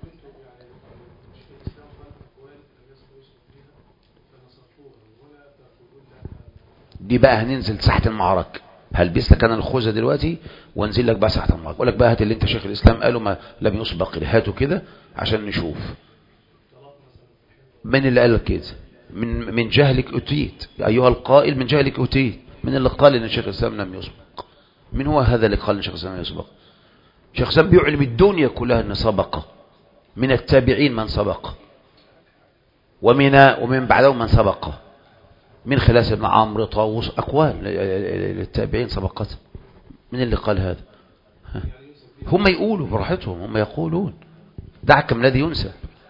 Speaker 1: دي بقى هننزل ساحة المعركة، هلبس لك انا الخوذه دلوقتي وانزل لك بقى ساحة المعركة، اقول لك بقى هات اللي انت شيخ الاسلام قالوا ما لم يسبق لي، هاته كده عشان نشوف. من اللي قال كده؟ من من جهلك اتيت ايها القائل، من جهلك اتيت. من اللي قال ان شيخ الاسلام لم يسبق؟ من هو هذا اللي قال ان شيخ الاسلام لم يسبق؟ شيخ الاسلام بيعلم الدنيا كلها ان سبق من التابعين من سبق، ومن ومن بعدهم من سبق، من خلاص ابن عمرو طاووس، اقوال للتابعين سبقت. من اللي قال هذا؟ هم يقولوا براحتهم، هم يقولون، دعك من الذي ينسى.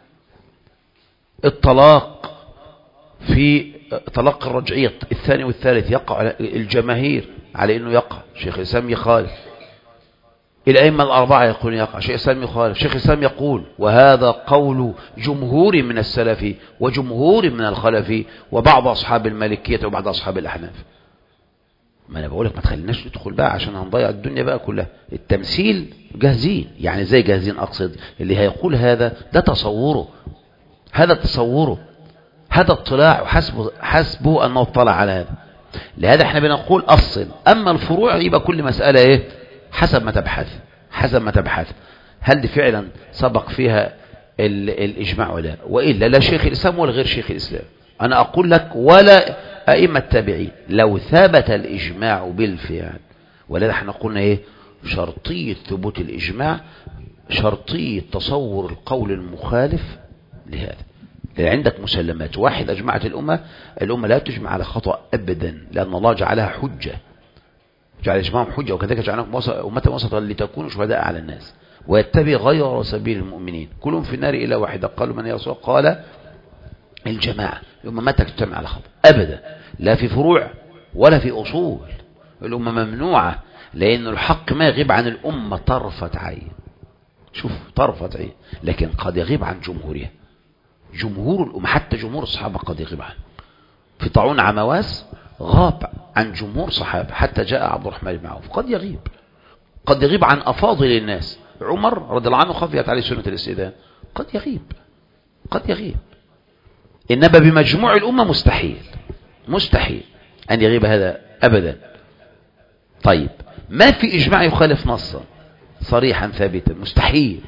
Speaker 1: الطلاق في طلاق الرجعية الثاني والثالث يقع على الجماهير على انه يقع، شيخ الاسلام يخالف. الائمه الاربعه يقولون يقع، شيخ الاسلام يخالف. شيخ الاسلام يقول وهذا قول جمهور من السلف وجمهور من الخلف وبعض اصحاب المالكيه وبعض اصحاب الاحناف. ما انا بقول لك ما تخليناش ندخل بقى عشان هنضيع الدنيا بقى كلها. التمثيل جاهزين، يعني زي جاهزين اقصد اللي هيقول هذا ده تصوره، هذا تصوره، هذا اطلاع وحسبه حسبه انه اطلع على هذا. لهذا احنا بنقول اصل، اما الفروع يبقى كل مساله ايه حسب ما تبحث، حسب ما تبحث هل دي فعلا سبق فيها الاجماع ولا، والا لا شيخ الاسلام ولا غير شيخ الاسلام. انا اقول لك ولا ائمه التابعين لو ثبت الاجماع بالفعل. ولذا احنا قلنا ايه شرطيه ثبوت الاجماع شرطيه تصور القول المخالف لهذا. عندك مسلمات، واحد اجمعت الامه، الامه لا تجمع على خطأ ابدا، لان الله جعلها حجه، جعل اجماعهم حجه، وكذلك جعلناكم امه وسطا لتكونوا شهداء على الناس ويتبع غير سبيل المؤمنين كلهم في النار الا واحده. قالوا من يا رسول الله؟ قال الجماعه. الامه ما تجتمع على خطأ ابدا، لا في فروع ولا في اصول. الامه ممنوعه، لان الحق ما يغيب عن الامه طرفه عين، شوف طرفه عين، لكن قد يغيب عن جمهورها. جمهور الأمة حتى جمهور الصحابة قد يغيب عنه. في طاعون عمواس غاب عن جمهور صحابة حتى جاء عبد الرحمن بن عوف، قد يغيب، قد يغيب عن أفاضل الناس. عمر رضي الله عنه خفيت عليه سنة الاستئذان، قد يغيب، قد يغيب. إنما بمجموع الأمة مستحيل، مستحيل أن يغيب هذا أبدا. طيب ما في إجماع يخالف نصا صريحا ثابتا، مستحيل،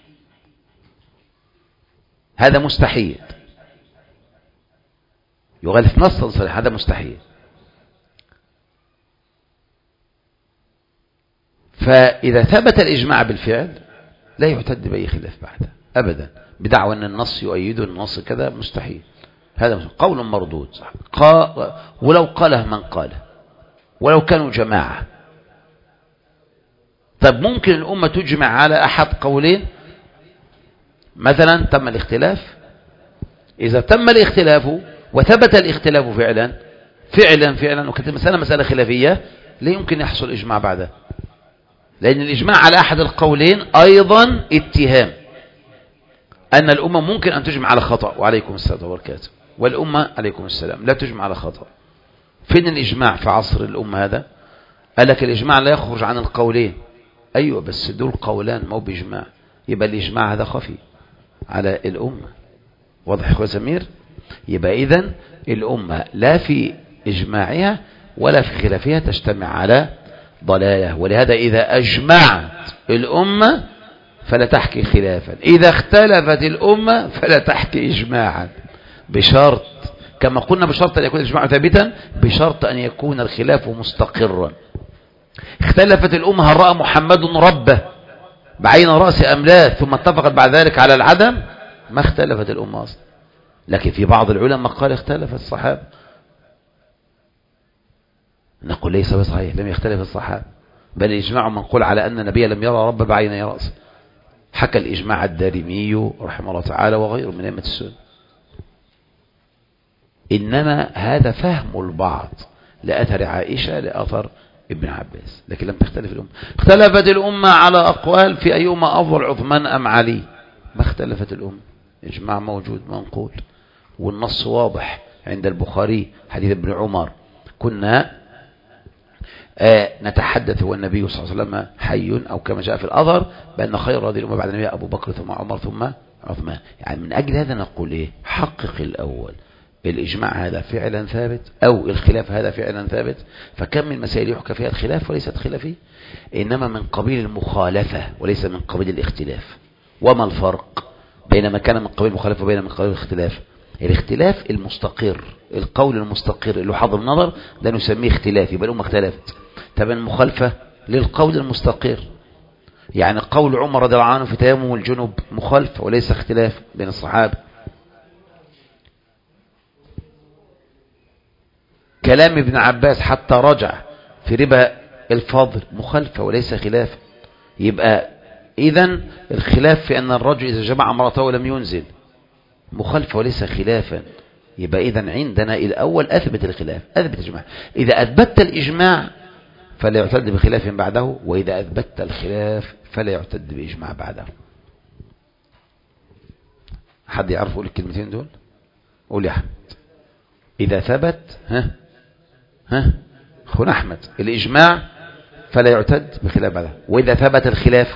Speaker 1: هذا مستحيل. يخالف نصا صريحا، هذا مستحيل. فإذا ثبت الإجماع بالفعل لا يعتد بأي خلاف بعده أبدا، بدعوى أن النص يؤيده النص كذا، مستحيل. هذا قول مردود. قال ولو قاله من قاله، ولو كانوا جماعة. طب ممكن الأمة تجمع على أحد قولين، مثلا تم الاختلاف، إذا تم الاختلاف وثبت الاختلاف فعلا فعلا فعلا وكانت المسألة مسألة خلافية، لا يمكن يحصل إجماع بعدها، لأن الإجماع على أحد القولين أيضا اتهام أن الأمة ممكن أن تجمع على خطأ. وعليكم السلام وبركاته. والأمة عليكم السلام لا تجمع على خطأ. فين الإجماع في عصر الأمة هذا؟ قال لك الإجماع لا يخرج عن القولين. أيوة بس دول قولان مو بإجماع، يبقى الإجماع هذا خفي على الأمة. واضح يا أخوة سمير؟ يبقى إذن الأمة لا في إجماعها ولا في خلافها تجتمع على ضلالة. ولهذا إذا أجمعت الأمة فلا تحكي خلافا، إذا اختلفت الأمة فلا تحكي إجماعا، بشرط كما قلنا بشرط أن يكون الإجماع ثابتا، بشرط أن يكون الخلاف مستقرا. اختلفت الأمة هل رأى محمد ربه بعين رأس أم لا، ثم اتفقت بعد ذلك على العدم، ما اختلفت الأمة أصلا. لكن في بعض العلماء قال اختلف الصحابة، نقول ليس بصحيح، لم يختلف الصحابة، بل الإجماع منقول على أن النبي لم يرى رب بعين رأسه. حكى الإجماع الدارمي رحمه الله تعالى وغيره من أئمة السنة. إنما هذا فهم البعض لأثر عائشة لأثر ابن عباس، لكن لم تختلف الأمة. اختلفت الأمة على أقوال في أيهما أفضل، عثمان أم علي. ما اختلفت الأمة، إجماع موجود منقول، والنص واضح عند البخاري حديث ابن عمر: كنا آه نتحدث والنبي صلى الله عليه وسلم حي، أو كما جاء في الأثر بأن خير هذه الأمة بعد النبي أبو بكر ثم عمر ثم عثمان. يعني من أجل هذا نقول إيه؟ حقق الأول، الإجماع هذا فعلا ثابت أو الخلاف هذا فعلا ثابت. فكم من مسائل يحكى فيها الخلاف وليست خلافية، إنما من قبيل المخالفة وليس من قبيل الاختلاف. وما الفرق بين ما كان من قبيل المخالفة وبين من قبيل الاختلاف؟ الاختلاف المستقر، القول المستقر اللي حاضر النظر ده نسميه اختلاف، يبقى الأمة اختلفت. طب المخالفة للقول المستقر، يعني قول عمر رضي الله عنه في تيمم الجنوب مخالفة وليس اختلاف بين الصحابة. كلام ابن عباس حتى رجع في ربا الفضل مخالفة وليس خلاف. يبقى إذن الخلاف في أن الرجل إذا جمع امرأته ولم ينزل مخالفة وليس خلافا. يبقى إذن عندنا الأول أثبت الخلاف، أثبت الإجماع. إذا أثبت الإجماع فلا يعتد بخلاف بعده، وإذا أثبت الخلاف فلا يعتد بإجماع بعده. حد يعرف يقول الكلمتين دول؟ قول يا أحمد. إذا ثبت ها ها أخونا أحمد الإجماع فلا يعتد بخلاف بعده، وإذا ثبت الخلاف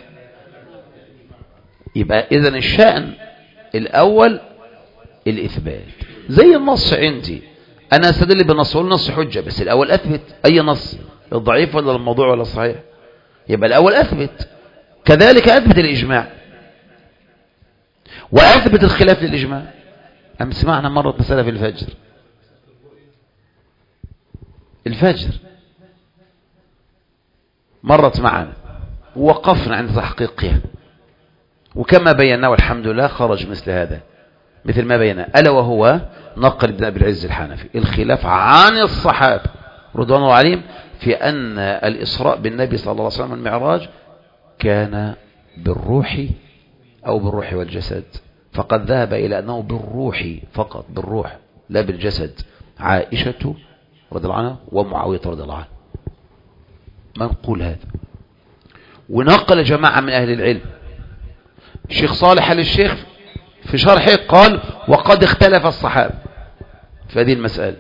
Speaker 1: يبقى إذن الشأن الأول الإثبات. زي النص عندي، أنا أستدل بالنص والنص حجة، بس الأول أثبت أي نص، الضعيف ولا الموضوع ولا الصحيح. يبقى الأول أثبت، كذلك أثبت الإجماع وأثبت الخلاف للإجماع. أم سمعنا مرة مسألة في الفجر، الفجر مرت معنا ووقفنا عند تحقيقها، وكما بينا والحمد لله خرج مثل هذا، مثل ما بينا، ألا وهو نقل ابن أبي العز الحنفي الخلاف عن الصحابة رضوان الله عليهم في أن الإسراء بالنبي صلى الله عليه وسلم المعراج كان بالروح أو بالروح والجسد، فقد ذهب إلى أنه بالروح فقط، بالروح لا بالجسد، عائشة رضي الله عنها ومعاوية رضي الله عنه. ما نقول هذا؟ ونقل جماعة من أهل العلم، الشيخ صالح للشيخ في شرحه قال وقد اختلف الصحابة في هذه المسألة.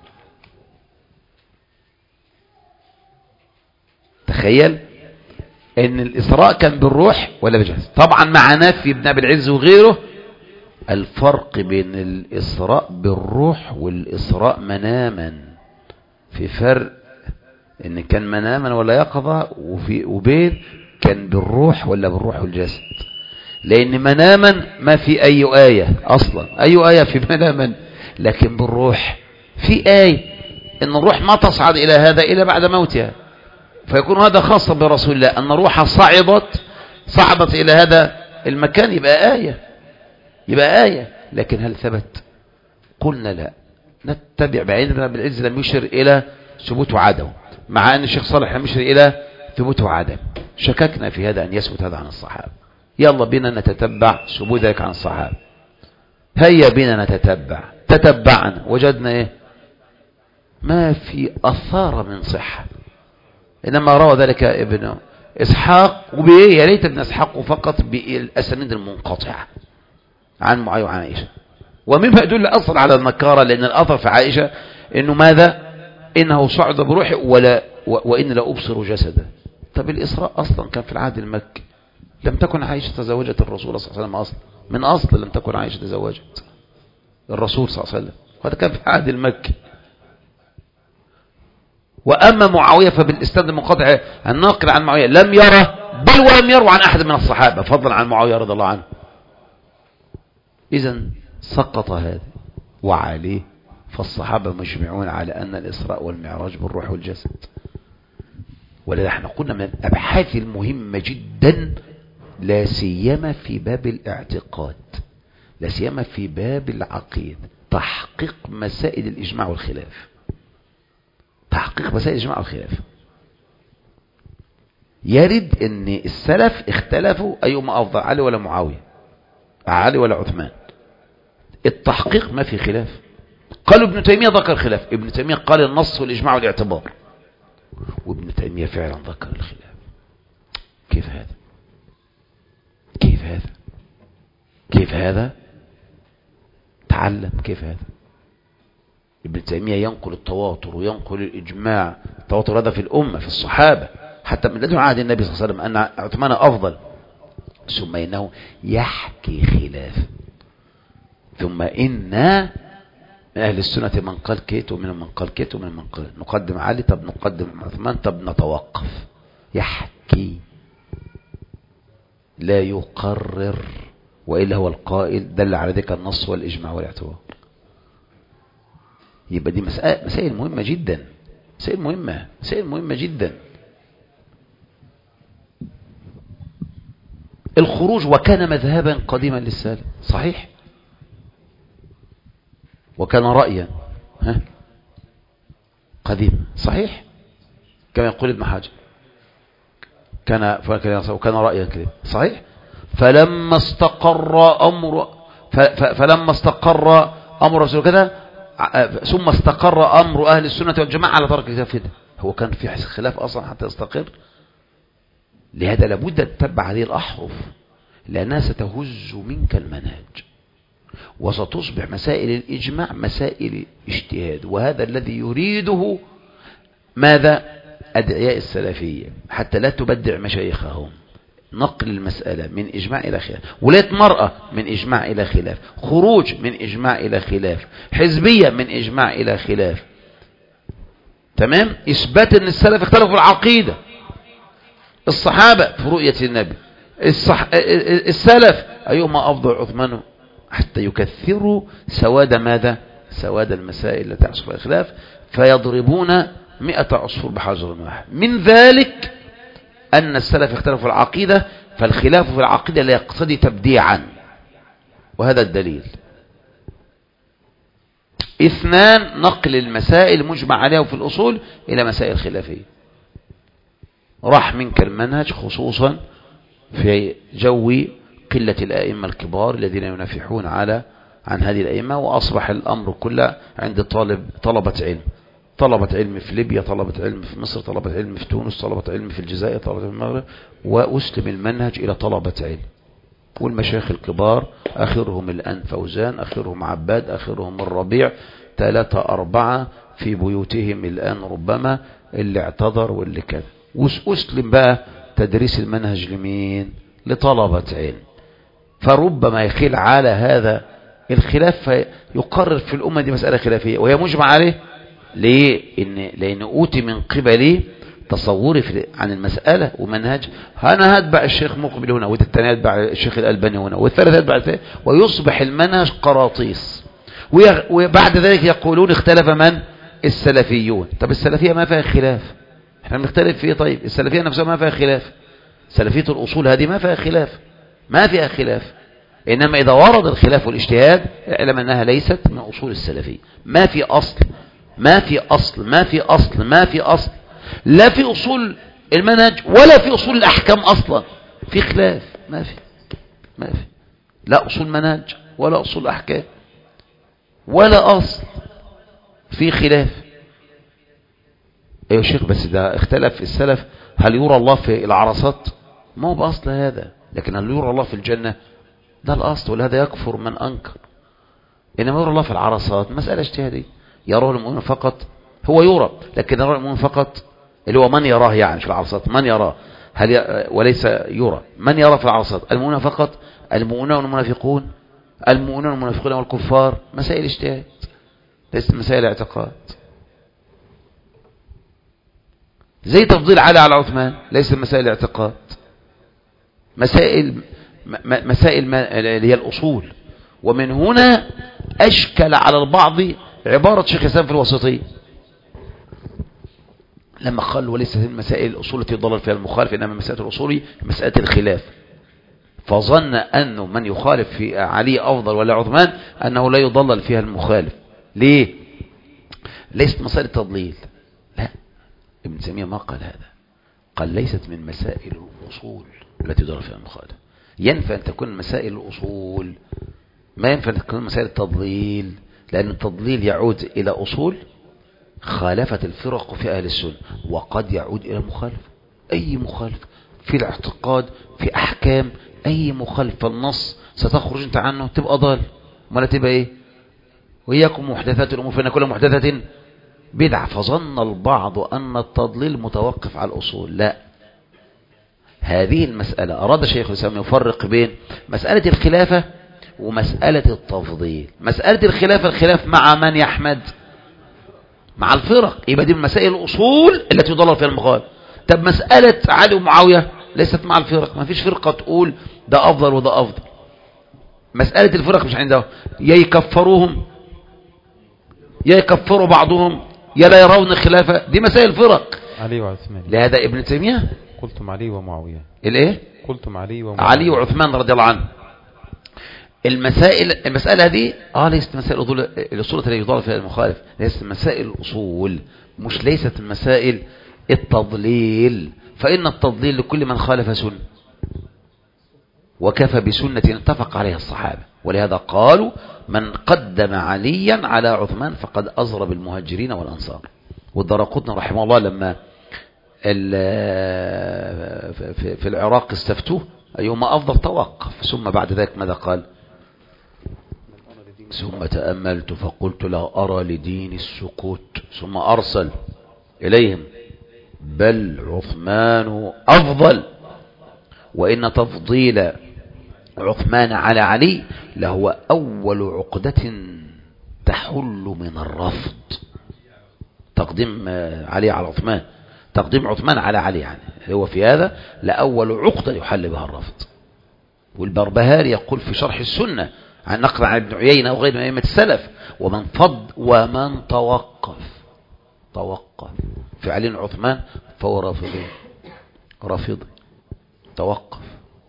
Speaker 1: تخيل ان الإسراء كان بالروح ولا بالجسد. طبعا مع نفي ابن أبي العز وغيره الفرق بين الإسراء بالروح والإسراء مناما، في فرق ان كان مناما ولا يقظة، وفي وبين كان بالروح ولا بالروح والجسد. لأن مناما ما في أي آية أصلا، أي آية في مناما، لكن بالروح في آية إن الروح ما تصعد إلى هذا إلا بعد موتها، فيكون هذا خاصة برسول الله، أن روحها صعدت صعدت إلى هذا المكان، يبقى آية، يبقى آية. لكن هل ثبت؟ قلنا لا، نتبع بعين ابن أبي العز لم يشر إلى ثبوت وعدم، مع أن الشيخ صالح لم يشر إلى ثبوت وعدم. شككنا في هذا أن يثبت هذا عن الصحابة. يلا بنا نتتبع ثبوت ذلك عن الصحابة. هيا بنا نتتبع، تتبعنا وجدنا ايه؟ ما في أثار من صحة، إنما روى ذلك ابن إسحاق، وبإيه؟ يا ريت ابن إسحاق فقط بالأسانيد المنقطعة عن معاوية وعن عائشة، ومما يدل أصلا على النكارة، لأن الأثر في عائشة إنه ماذا؟ إنه صعد بروحه ولا وإن لا أبصر جسده. طب الإسراء أصلا كان في العهد المكي، لم تكن عائشة تزوجت الرسول صلى الله عليه وسلم أصلا، من أصل لم تكن عائشة تزوجت الرسول صلى الله عليه وسلم، وهذا كان في العهد المكي. وأما معاوية فبالإسناد المنقطع الناقل عن معاوية لم يره بل ولم يروى عن أحد من الصحابة فضلا عن معاوية رضي الله عنه. إذن سقط هذا وعليه فالصحابة مجمعون على أن الإسراء والمعراج بالروح والجسد. ولذا احنا قلنا من الأبحاث المهمة جدا، لا سيما في باب الاعتقاد، لا سيما في باب العقيدة، تحقيق مسائل الإجماع والخلاف، تحقيق مسائل الإجماع والخلاف. يرد ان السلف اختلفوا أيهما أفضل، علي ولا معاوية، علي ولا عثمان. التحقيق ما في خلاف. قالوا ابن تيمية ذكر خلاف، ابن تيمية قال النص والإجماع والاعتبار، وابن تيمية فعلا ذكر الخلاف. كيف هذا؟ كيف هذا؟ كيف هذا؟ تعلم كيف هذا. ابن تيمية ينقل التواتر وينقل الإجماع. التواتر هذا في الأمة في الصحابة حتى من لدن عهد النبي صلى الله عليه وسلم أن عثمان أفضل، ثم إنه يحكي خلاف، ثم إن من أهل السنة من قال كيت ومن من قال كيت ومن من قال نقدم علي، طب نقدم عثمان، طب نتوقف. يحكي لا يقرر، وإلا هو القائل دل على ذلك النص والإجماع والاعتبار. يبقى دي مسائل مسائل مهمة جدا، مسائل مهمة مسائل مهمة جدا. الخروج وكان مذهبا قديما للسلف صحيح، وكان رأيا ها قديما صحيح، كما يقول ابن حجر كان وكان رأيا كده صحيح. فلما استقر أمر فلما استقر أمر رسول كذا، ثم استقر أمر أهل السنة والجماعة على ترك الكتاب كده. هو كان في خلاف أصلا حتى يستقر. لهذا لابد أن تتبع هذه الأحرف، لأنها ستهز منك المنهج، وستصبح مسائل الإجماع مسائل اجتهاد. وهذا الذي يريده ماذا؟ أدعياء السلفية، حتى لا تبدع مشايخهم. نقل المسألة من إجماع إلى خلاف، ولاية مرأة من إجماع إلى خلاف، خروج من إجماع إلى خلاف، حزبية من إجماع إلى خلاف. تمام. إثبات أن السلف اختلفوا في العقيدة، الصحابة في رؤية النبي، الصح... السلف أيهما أفضل عثمان، حتى يكثروا سواد ماذا؟ سواد المسائل التي تحصل فيها الخلاف، فيضربون مئة عصفور بحجر واحد. من ذلك أن السلف اختلفوا في العقيدة، فالخلاف في العقيدة لا يقتضي تبديعا، وهذا الدليل. اثنان، نقل المسائل مجمع عليها في الأصول إلى مسائل خلافية. راح منك المنهج خصوصا في جو قلة الأئمة الكبار الذين ينافحون على عن هذه الأئمة، وأصبح الأمر كله عند طالب طلبة علم، طلبة علم في ليبيا، طلبة علم في مصر، طلبة علم في تونس، طلبة علم في الجزائر، طلبة علم في المغرب، وأسلم المنهج إلى طلبة علم. والمشايخ الكبار آخرهم الآن فوزان، آخرهم عباد، آخرهم الربيع، ثلاثة أربعة في بيوتهم الآن ربما، اللي اعتذر واللي كذا. وأسلم بقى تدريس المنهج لمين؟ لطلبة علم. فربما يخيل على هذا الخلاف فيقرر في الأمة دي مسألة خلافية وهي مجمع عليه. ليه؟ إن لأن أوتي من قبلي تصوري عن المسألة ومنهج. أنا هتبع الشيخ مقبل هنا، والثاني هتبع الشيخ الألباني هنا، والثالث هتبع الثاني، ويصبح المنهج قراطيس. وبعد ذلك يقولون اختلف من؟ السلفيون. طب السلفية ما فيها خلاف، احنا بنختلف فيه. طيب السلفية نفسها ما فيها خلاف، سلفية الأصول هذه ما فيها خلاف، ما فيها خلاف. إنما إذا ورد الخلاف والاجتهاد اعلم أنها ليست من أصول السلفية. ما في أصل ما في أصل ما في أصل ما في أصل لا في أصول المنهج ولا في أصول الأحكام أصلا. في خلاف، ما في ما في لا أصول منهج ولا أصول أحكام ولا أصل، في خلاف. أيها الشيخ بس ده اختلف السلف، هل يرى الله في العرصات؟ ما هو بأصل هذا. لكن هل يرى الله في الجنة؟ ده الأصل، ولهذا يكفر من أنكر. إنما يرى الله في العرصات مسألة اجتهادية، يراه المؤمن فقط، هو يرى، لكن يرى المؤمن فقط اللي هو من يراه، يعني في العرصات من يراه، هل ي... وليس يرى. من يرى في العرصات؟ المؤمنون فقط، المؤمنون والمنافقون، المؤمنون والمنافقون والكفار. مسائل اجتهاد ليست مسائل اعتقاد. زي تفضيل علي على عثمان ليس مسائل اعتقاد، مسائل م... مسائل ما... اللي هي الأصول. ومن هنا أشكل على البعض عبارة شيخ الإسلام في الوسطية لما قال وليست المسائل الأصول التي ضلل فيها المخالف، إنما مسألة الأصول مسألة الخلاف. فظن أنه من يخالف في علي أفضل ولا عثمان أنه لا يضلل فيها المخالف. ليه؟ ليست مسائل التضليل، لا، ابن تيمية ما قال هذا، قال ليست من مسائل الأصول التي ضلل فيها المخالف. ينفع أن تكون مسائل الأصول، ما ينفع أن تكون مسائل التضليل، لأن التضليل يعود إلى أصول خالفت الفرق في أهل السنة، وقد يعود إلى مخالف. أي مخالف في الاعتقاد، في أحكام، أي مخالف النص ستخرج أنت عنه تبقى ضال، ولا تبقى إيه؟ وإياكم محدثات الأمور فإن كل محدثة بدعة. فظن البعض أن التضليل متوقف على الأصول. لا، هذه المسألة أراد شيخ الإسلام يفرق بين مسألة الخلافة ومسألة التفضيل. مسألة الخلافة الخلاف مع من يحمد؟ مع الفرق، يبقى دي من مسائل الأصول التي يضلل فيها المخالف. طب مسألة علي ومعاوية ليست مع الفرق، ما فيش فرقة تقول ده أفضل وده أفضل. مسألة الفرق مش عندهم، يا يكفروهم يا يكفروا بعضهم يا لا يرون خلافة، دي مسائل الفرق.
Speaker 2: علي وعثمان.
Speaker 1: لهذا ابن تيمية
Speaker 2: قلتم علي ومعاوية.
Speaker 1: الايه؟
Speaker 2: قلتم علي ومعاوية.
Speaker 1: علي وعثمان رضي الله عنه. المسائل المسألة هذه اه ليست مسائل الأصول التي يضال فيها المخالف، ليست مسائل الأصول، مش ليست مسائل التضليل. فإن التضليل لكل من خالف سنة، وكفى بسنة اتفق عليها الصحابة. ولهذا قالوا من قدم عليا على عثمان فقد أزرى بالمهاجرين والأنصار. والدرقطني رحمه الله لما في العراق استفتوه أيهما أفضل توقف، ثم بعد ذلك ماذا قال؟ ثم تأملت فقلت لا أرى لدين السكوت، ثم أرسل إليهم بل عثمان أفضل، وإن تفضيل عثمان على علي لهو أول عقدة تحل من الرفض. تقديم علي على عثمان، تقديم عثمان على علي يعني هو في هذا لأول عقدة يحل بها الرفض. والبربهاري يقول في شرح السنة عن نقل عن ابن عيينة وغيره من أئمة السلف ومن فض ومن توقف توقف في علي عثمان فهو رافضي رافضي توقف.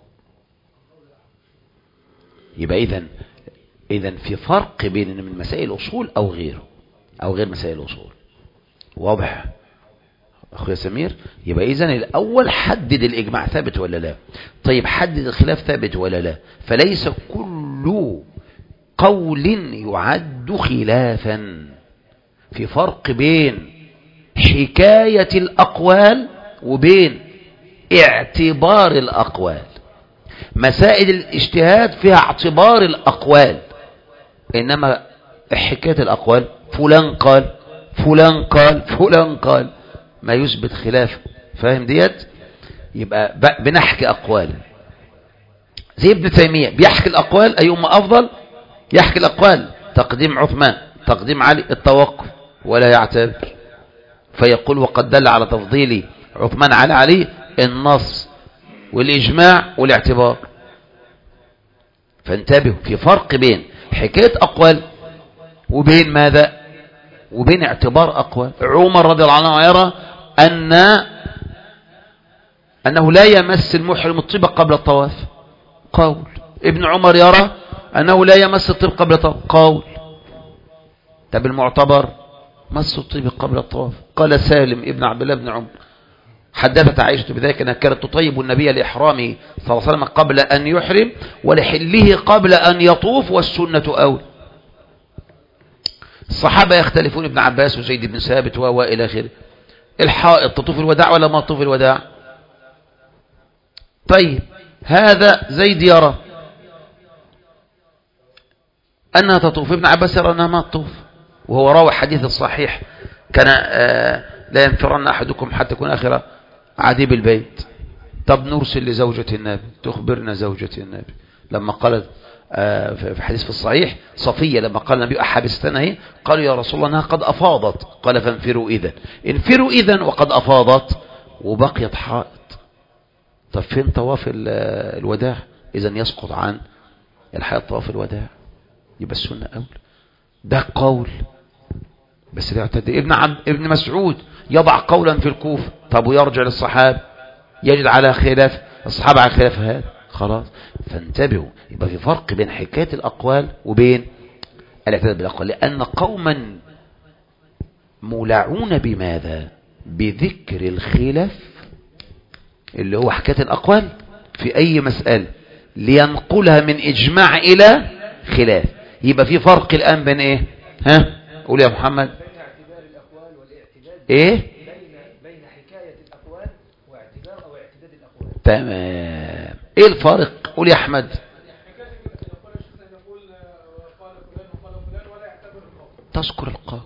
Speaker 1: يبقى إذن إذن في فرق بين من مسائل الأصول أو غيره أو غير مسائل الأصول. واضح أخويا سمير؟ يبقى إذن الأول حدد الإجماع ثابت ولا لا. طيب حدد الخلاف ثابت ولا لا. فليس كل قول يعد خلافا. في فرق بين حكاية الأقوال وبين اعتبار الأقوال. مسائل الاجتهاد فيها اعتبار الأقوال، إنما حكاية الأقوال فلان قال فلان قال فلان قال ما يثبت خلاف. فاهم ديت؟ يبقى بنحكي أقوال زي ابن تيمية بيحكي الأقوال أيهما أفضل، يحكي الأقوال تقديم عثمان تقديم علي التوقف ولا يعتبر، فيقول وقد دل على تفضيل عثمان على علي النص والإجماع والاعتبار. فانتبهوا في فرق بين حكاية أقوال وبين ماذا؟ وبين اعتبار أقوال. عمر رضي الله عنه يرى أن أنه لا يمس المحرم الطيب قبل الطواف، قول. ابن عمر يرى أنه لا يمس الطيب قبل الطواف، قول. طب المعتبر مس الطيب قبل الطواف. قال سالم ابن عبد الله بن عمر حدثت عائشة بذلك أنها كانت تطيب النبي لإحرامه صلى الله عليه وسلم قبل أن يحرم ولحله قبل أن يطوف، والسنة أول. الصحابة يختلفون، ابن عباس وزيد بن ثابت وإلى آخره. الحائط تطوف الوداع ولا ما تطوف الوداع؟ طيب هذا زيد يرى أنها تطوف، ابن عباس يرى أنها ما تطوف، وهو راوي حديث الصحيح كان آه لا ينفرن أحدكم حتى يكون آخر عديب البيت. طب نرسل لزوجة النبي تخبرنا زوجة النبي لما قالت آه في حديث في الصحيح صفية لما قال النبي أحبستنا هي، قالوا يا رسول الله أنها قد أفاضت، قال فانفروا إذن. انفروا إذن وقد أفاضت وبقيت حائط. طب فين طواف الوداع؟ إذن يسقط عن الحائط طواف الوداع، يبقى السنة أول. ده قول بس ده اعتدى. ابن عبد ابن مسعود يضع قولا في الكوفة، طب ويرجع للصحابة يجد على خلاف الصحابة على خلاف هذا، خلاص. فانتبهوا، يبقى في فرق بين حكاية الأقوال وبين الاعتداد بالأقوال، لأن قوما مولعون بماذا؟ بذكر الخلاف اللي هو حكاية الأقوال في أي مسألة لينقلها من إجماع إلى خلاف. يبقى في فرق الآن بين إيه؟ ها؟ قول يا محمد. ايه
Speaker 3: بين بين حكاية الأقوال واعتبار أو اعتداد الأقوال.
Speaker 1: تمام. ايه الفارق؟ قول يا احمد. تذكر القول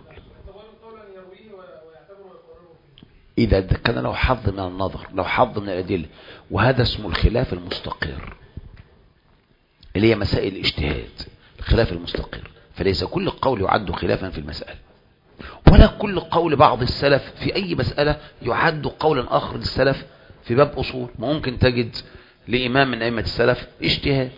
Speaker 1: إذا كان له حظ من النظر، لو حظ من الأدلة، وهذا اسمه الخلاف المستقر اللي هي مسائل الاجتهاد، الخلاف المستقر. فليس كل قول يعد خلافا في المسألة، ولا كل قول بعض السلف في أي مسألة يعد قولا آخر للسلف في باب أصول. ممكن تجد لإمام من أئمة السلف اجتهاد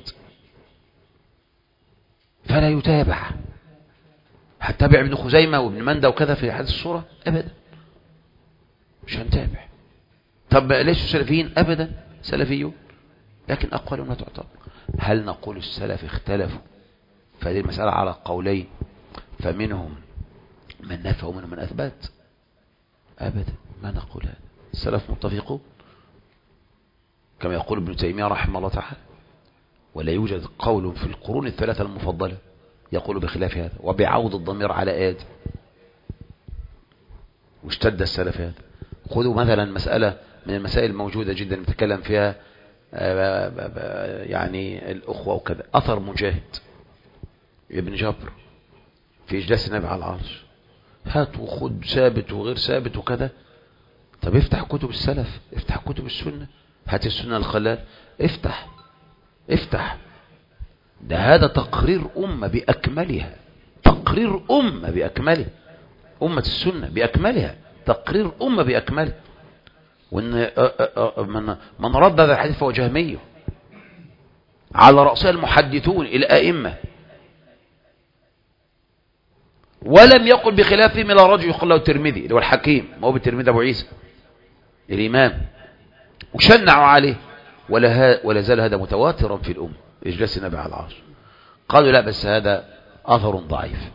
Speaker 1: فلا يتابع، هتتابع ابن خزيمة وابن مندى وكذا في حديث الصورة؟ أبدا، مش هنتابع. طب ليسوا سلفيين؟ أبدا، سلفيون، لكن أقوالهم لا تعتبر. هل نقول السلف اختلفوا فهذه المسألة على قولين فمنهم من نفى ومنهم من أثبت؟ أبدا، ما نقول هذا. السلف متفقون كما يقول ابن تيمية رحمه الله تعالى، ولا يوجد قول في القرون الثلاثة المفضلة يقول بخلاف هذا، وبعوض الضمير على آد. واشتد السلف هذا. خذوا مثلا مسألة من المسائل الموجودة جدا نتكلم فيها يعني الأخوة وكذا، أثر مجاهد ابن جبر في إجلاس النبي على العرش، هات وخد ثابت وغير ثابت وكذا. طب افتح كتب السلف، افتح كتب السنة، هات السنة الخلال، افتح افتح ده هذا تقرير أمة بأكملها، تقرير أمة بأكملها، أمة السنة بأكملها، تقرير أمة بأكملها. وإن من, من رد هذا الحديث فهو جهمي، على رأسها المحدثون الأئمة، ولم يقل بخلافهم إلى رجل يقول له الترمذي اللي هو الحكيم، ما هو بالترمذي أبو عيسى الإمام، وشنعوا عليه. ولا, ولا زال هذا متواترا في الأمة، إجلاس النبي على العرش. قالوا لا، بس هذا أثر ضعيف،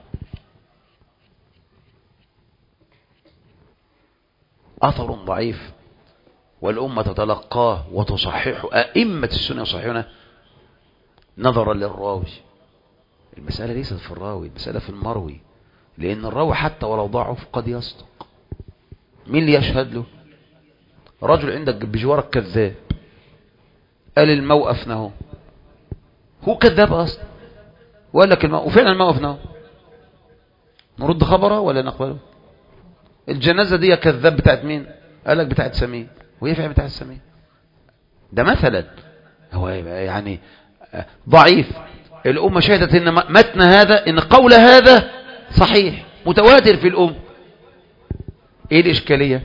Speaker 1: أثر ضعيف، والأمة تتلقاه وتصححه، أئمة السنة يصححونه نظرا للراوي. المسألة ليست في الراوي، المسألة في المروي، لأن الراوي حتى ولو ضعف قد يصدق. مين اللي يشهد له؟ رجل عندك بجوارك كذاب، قال الموقف نهو، هو كذاب أصلا وقال لك الموقف، وفعلا الموقف نهو، نرد خبره ولا نقبله؟ الجنازة دي كذاب بتاعت مين؟ قال لك بتاعت سمين، وهي فعلا بتاعت سمين. ده مثلا هو يعني ضعيف، الأمة شهدت ان متن هذا، ان قول هذا صحيح متواتر في الأمة. ايه الإشكالية؟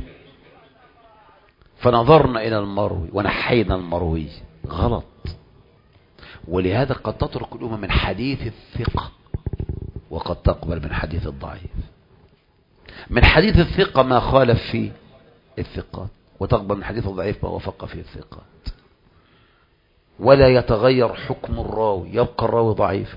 Speaker 1: فنظرنا إلى المروي ونحينا المروي، غلط. ولهذا قد تترك الأمة من حديث الثقة وقد تقبل من حديث الضعيف. من حديث الثقة ما خالف فيه الثقات، وتقبل من حديث الضعيف ما وفق فيه الثقات. ولا يتغير حكم الراوي، يبقى الراوي ضعيف.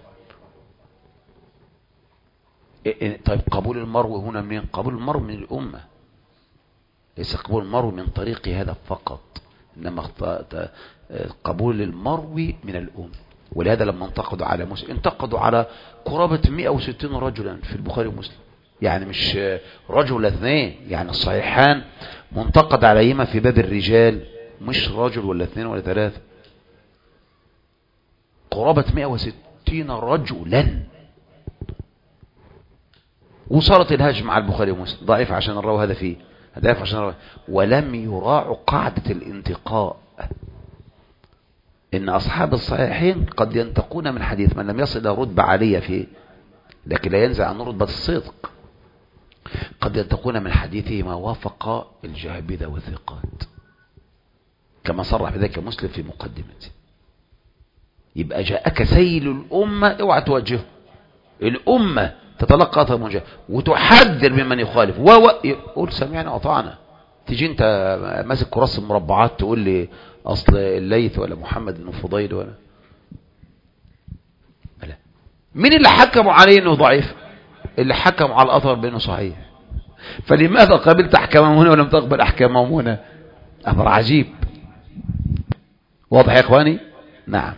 Speaker 1: طيب قبول المروي هنا منين؟ قبول المروي من الأمة، ليس قبول المروي من طريق هذا فقط، إنما قبول المروي من الأمة. ولهذا لما انتقدوا على مسلم، انتقدوا على قرابة مئة وستين رجلا في البخاري ومسلم، يعني مش رجل ولا اثنين، يعني الصحيحان منتقد عليهما في باب الرجال، مش رجل ولا اثنين ولا ثلاثة، قرابة مئة وستين رجلا. وصارت الهجم على البخاري ومسلم، ضعيف عشان الراوي هذا فيه، ضعيف عشان الراوي، ولم يراعوا قاعدة الانتقاء، إن أصحاب الصحيحين قد ينتقون من حديث من لم يصل إلى رتبة عالية فيه، لكن لا ينزع عن رتبة الصدق. قد ينتقون من حديثه ما وافق الجهابذة والثقات، كما صرح بذلك مسلم في مقدمته. يبقى جاءك سيل الأمة، اوعى توجهه، الأمة تتلقى أثر موجه وتحذر ممن يخالف، وقول سمعنا وطعنا. تيجي انت ماسك كراس المربعات تقول لي اصل الليث ولا محمد بن فضيل ولا لا. مين اللي حكموا عليه انه ضعيف؟ اللي حكموا على الاثر بانه صحيح. فلماذا قبلت احكامهم هنا ولم تقبل احكامهم هنا؟ امر عجيب. واضح يا اخواني؟ نعم.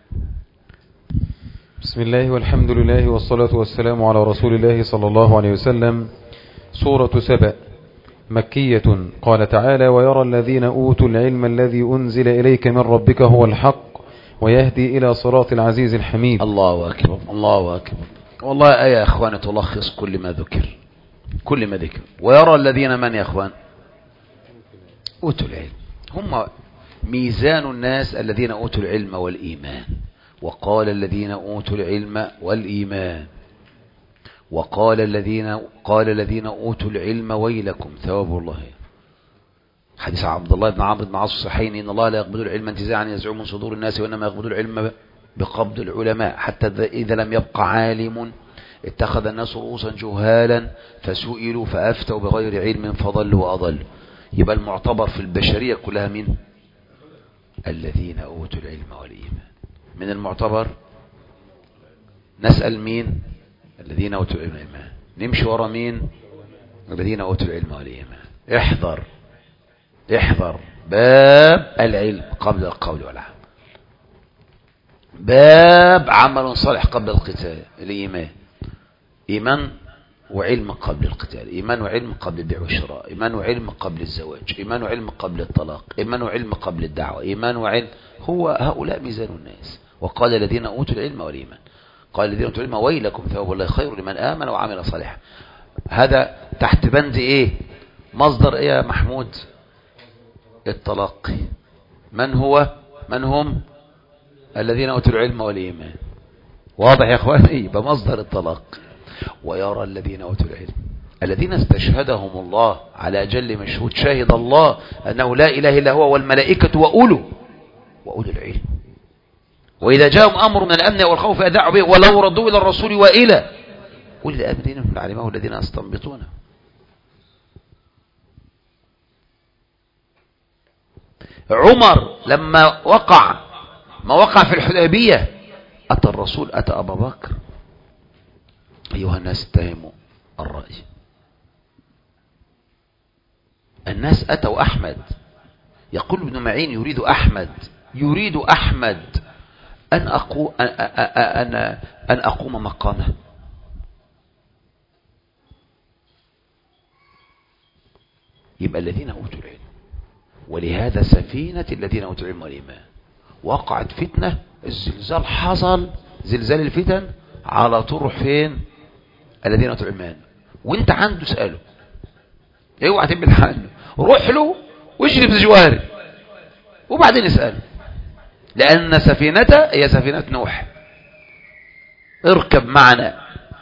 Speaker 2: بسم الله والحمد لله والصلاة والسلام على رسول الله صلى الله عليه وسلم. سورة سبأ. مكية. قال تعالى: ويرى الذين أوتوا العلم الذي أنزل إليك من ربك هو الحق ويهدي إلى صراط العزيز الحميد.
Speaker 1: الله أكبر الله أكبر. والله يا أخوان تلخص كل ما ذكر كل ما ذكر. ويرى الذين من يا أخوان أوتوا العلم هم ميزان الناس الذين أوتوا العلم والإيمان. وقال الذين أوتوا العلم والإيمان وقال الذين قال الذين أوتوا العلم ويلكم ثواب الله. حديث عبد الله بن عمرو بن عاص الصحيحين: إن الله لا يقبض العلم انتزاعا ينزعه من صدور الناس وإنما يقبض العلم بقبض العلماء حتى إذا لم يبقى عالم اتخذ الناس رؤوسا جهالا فسئلوا فأفتوا بغير علم فضلوا وأضلوا. يبقى المعتبر في البشرية كلها مين؟ الذين أوتوا العلم والإيمان. من المعتبر نسأل مين؟ الذين أوتوا العلم والإيمان. نمشي ورا مين؟ الذين أوتوا العلم والإيمان. احذر احذر باب العلم قبل القول والعمل، باب عمل صالح قبل القتال. الإيمان إيمان وعلم قبل القتال، إيمان وعلم قبل البيع والشراء، إيمان وعلم قبل الزواج، إيمان وعلم قبل الطلاق، إيمان وعلم قبل الدعوة، إيمان وعلم. هو هؤلاء ميزان الناس. وقال الذين أوتوا العلم والإيمان قال الذين أوتوا العلم ويلكم ثواب الله خير لمن آمن وعمل صالحا. هذا تحت بند إيه؟ مصدر إيه يا محمود؟ التلقي. من هو من هم الذين أوتوا العلم والإيمان؟ واضح يا أخواني؟ يبقى مصدر التلقي. ويرى الذين أوتوا العلم الذين استشهدهم الله على أجل مشهود. شاهد الله أنه لا إله إلا هو والملائكة وأولو وأولو العلم. وإذا جاءهم أمر من الأمن والخوف أذاعوا به ولو ردوا إلى الرسول وإلى أولي الأمر منهم لعلمه الذين يستنبطونه. عمر لما وقع ما وقع في الحديبية أتى الرسول أتى أبا بكر: أيها الناس اتهموا الرأي. الناس أتوا أحمد. يقول ابن معين: يريد أحمد يريد أحمد أن أقوم أن أن أقوم مقامه. يبقى الذين أوتوا العلم. ولهذا سفينة الذين أوتوا العلم والإيمان وقعت فتنة، الزلزال حصل، زلزال الفتن، على طول روح فين؟ الذين أوتوا العلم. وانت عنده اسأله، اوعى تبعد عنه، روح له واشرب زجواري وبعدين اسأله. لأن سفينته هي سفينة نوح، اركب معنا.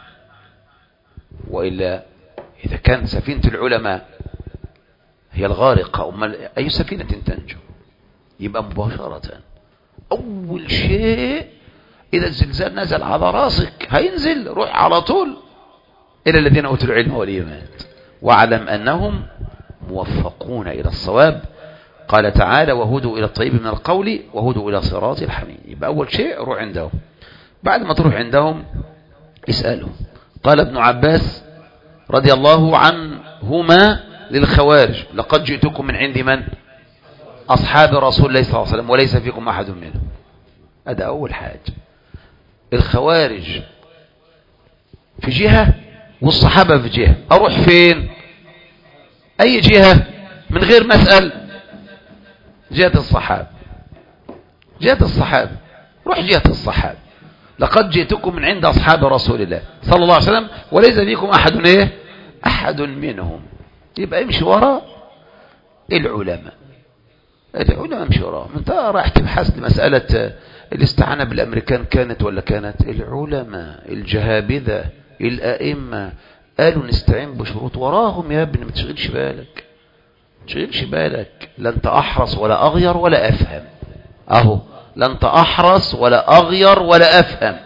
Speaker 1: وإلا إذا كان سفينة العلماء هي الغارقة، أمال أي سفينة تنجو؟ يبقى مباشرة أول شيء إذا الزلزال نزل على راسك هينزل، روح على طول إلى الذين أوتوا العلم والإيمان واعلم أنهم موفقون إلى الصواب. قال تعالى: وهدوا إلى الطيب من القول وهدوا إلى صراط الحميد. يبقى أول شيء روح عندهم. بعد ما تروح عندهم اسألهم. قال ابن عباس رضي الله عنهما للخوارج: لقد جئتكم من عند من؟ أصحاب رسول الله صلى الله عليه وسلم وليس فيكم أحد منهم. هذا أول حاجة. الخوارج في جهة والصحابة في جهة، أروح فين؟ أي جهة؟ من غير مسأل جهة الصحابة. جهة الصحابة، روح جهة الصحابة. لقد جئتكم من عند أصحاب رسول الله صلى الله عليه وسلم وليس فيكم أحد إيه؟ أحد منهم. يبقى امشي وراء العلماء. العلماء امشي وراء. انت رايح تبحث لمسألة الاستعانة بالأمريكان كانت ولا كانت؟ العلماء الجهابذة الأئمة قالوا نستعين بشروط، وراهم يا ابني. ما تشغلش بالك ما تشغلش بالك. لا انت أحرص ولا أغير ولا أفهم. أهو لا انت أحرص ولا أغير ولا أفهم.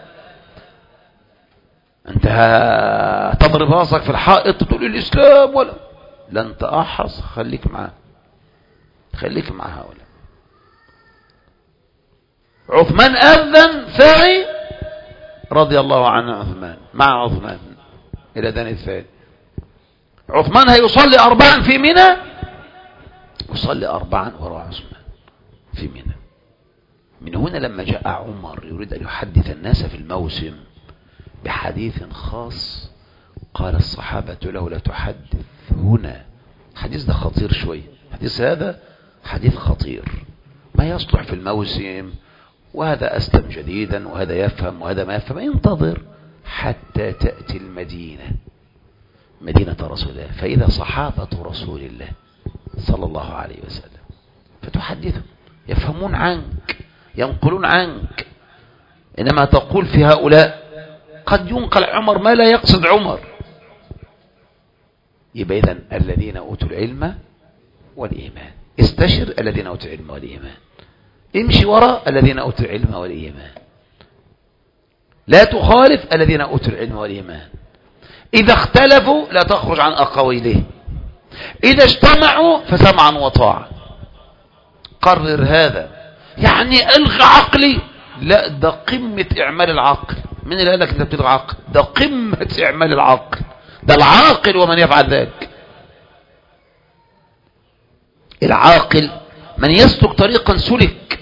Speaker 1: انت تضرب راسك في الحائط تقول الإسلام ولا لا انت أحرص. خليك معاه خليك مع هؤلاء. عثمان أذن ثاني رضي الله عنه. عثمان مع عثمان إلى دان الثاني. عثمان هيصلي أربعا في منى، يصلي أربعا وراء عثمان في منى. من هنا لما جاء عمر يريد أن يحدث الناس في الموسم بحديث خاص قال الصحابة له: لا تحدث هنا الحديث ده خطير شوية، الحديث هذا حديث خطير ما يصلح في الموسم، وهذا أسلم جديدا وهذا يفهم وهذا ما يفهم. ينتظر حتى تأتي المدينة، مدينة رسول الله، فإذا صحابة رسول الله صلى الله عليه وسلم فتحدثهم، يفهمون عنك، ينقلون عنك. إنما تقول في هؤلاء قد ينقل عمر ما لا يقصد عمر. يبقى إذن الذين أوتوا العلم والإيمان، استشر الذين أوتوا العلم والإيمان، امشي وراء الذين أوتوا العلم والإيمان، لا تخالف الذين أوتوا العلم والإيمان. إذا اختلفوا لا تخرج عن أقاويلهم، إذا اجتمعوا فسمعا وطاعة. قرر هذا. يعني ألغى عقلي؟ لا، ده قمة إعمال العقل. من اللي قال لك أنت بتلغى عقل؟ ده قمة إعمال العقل، ده العاقل ومن يفعل ذلك. العاقل من يسلك طريقا سلك،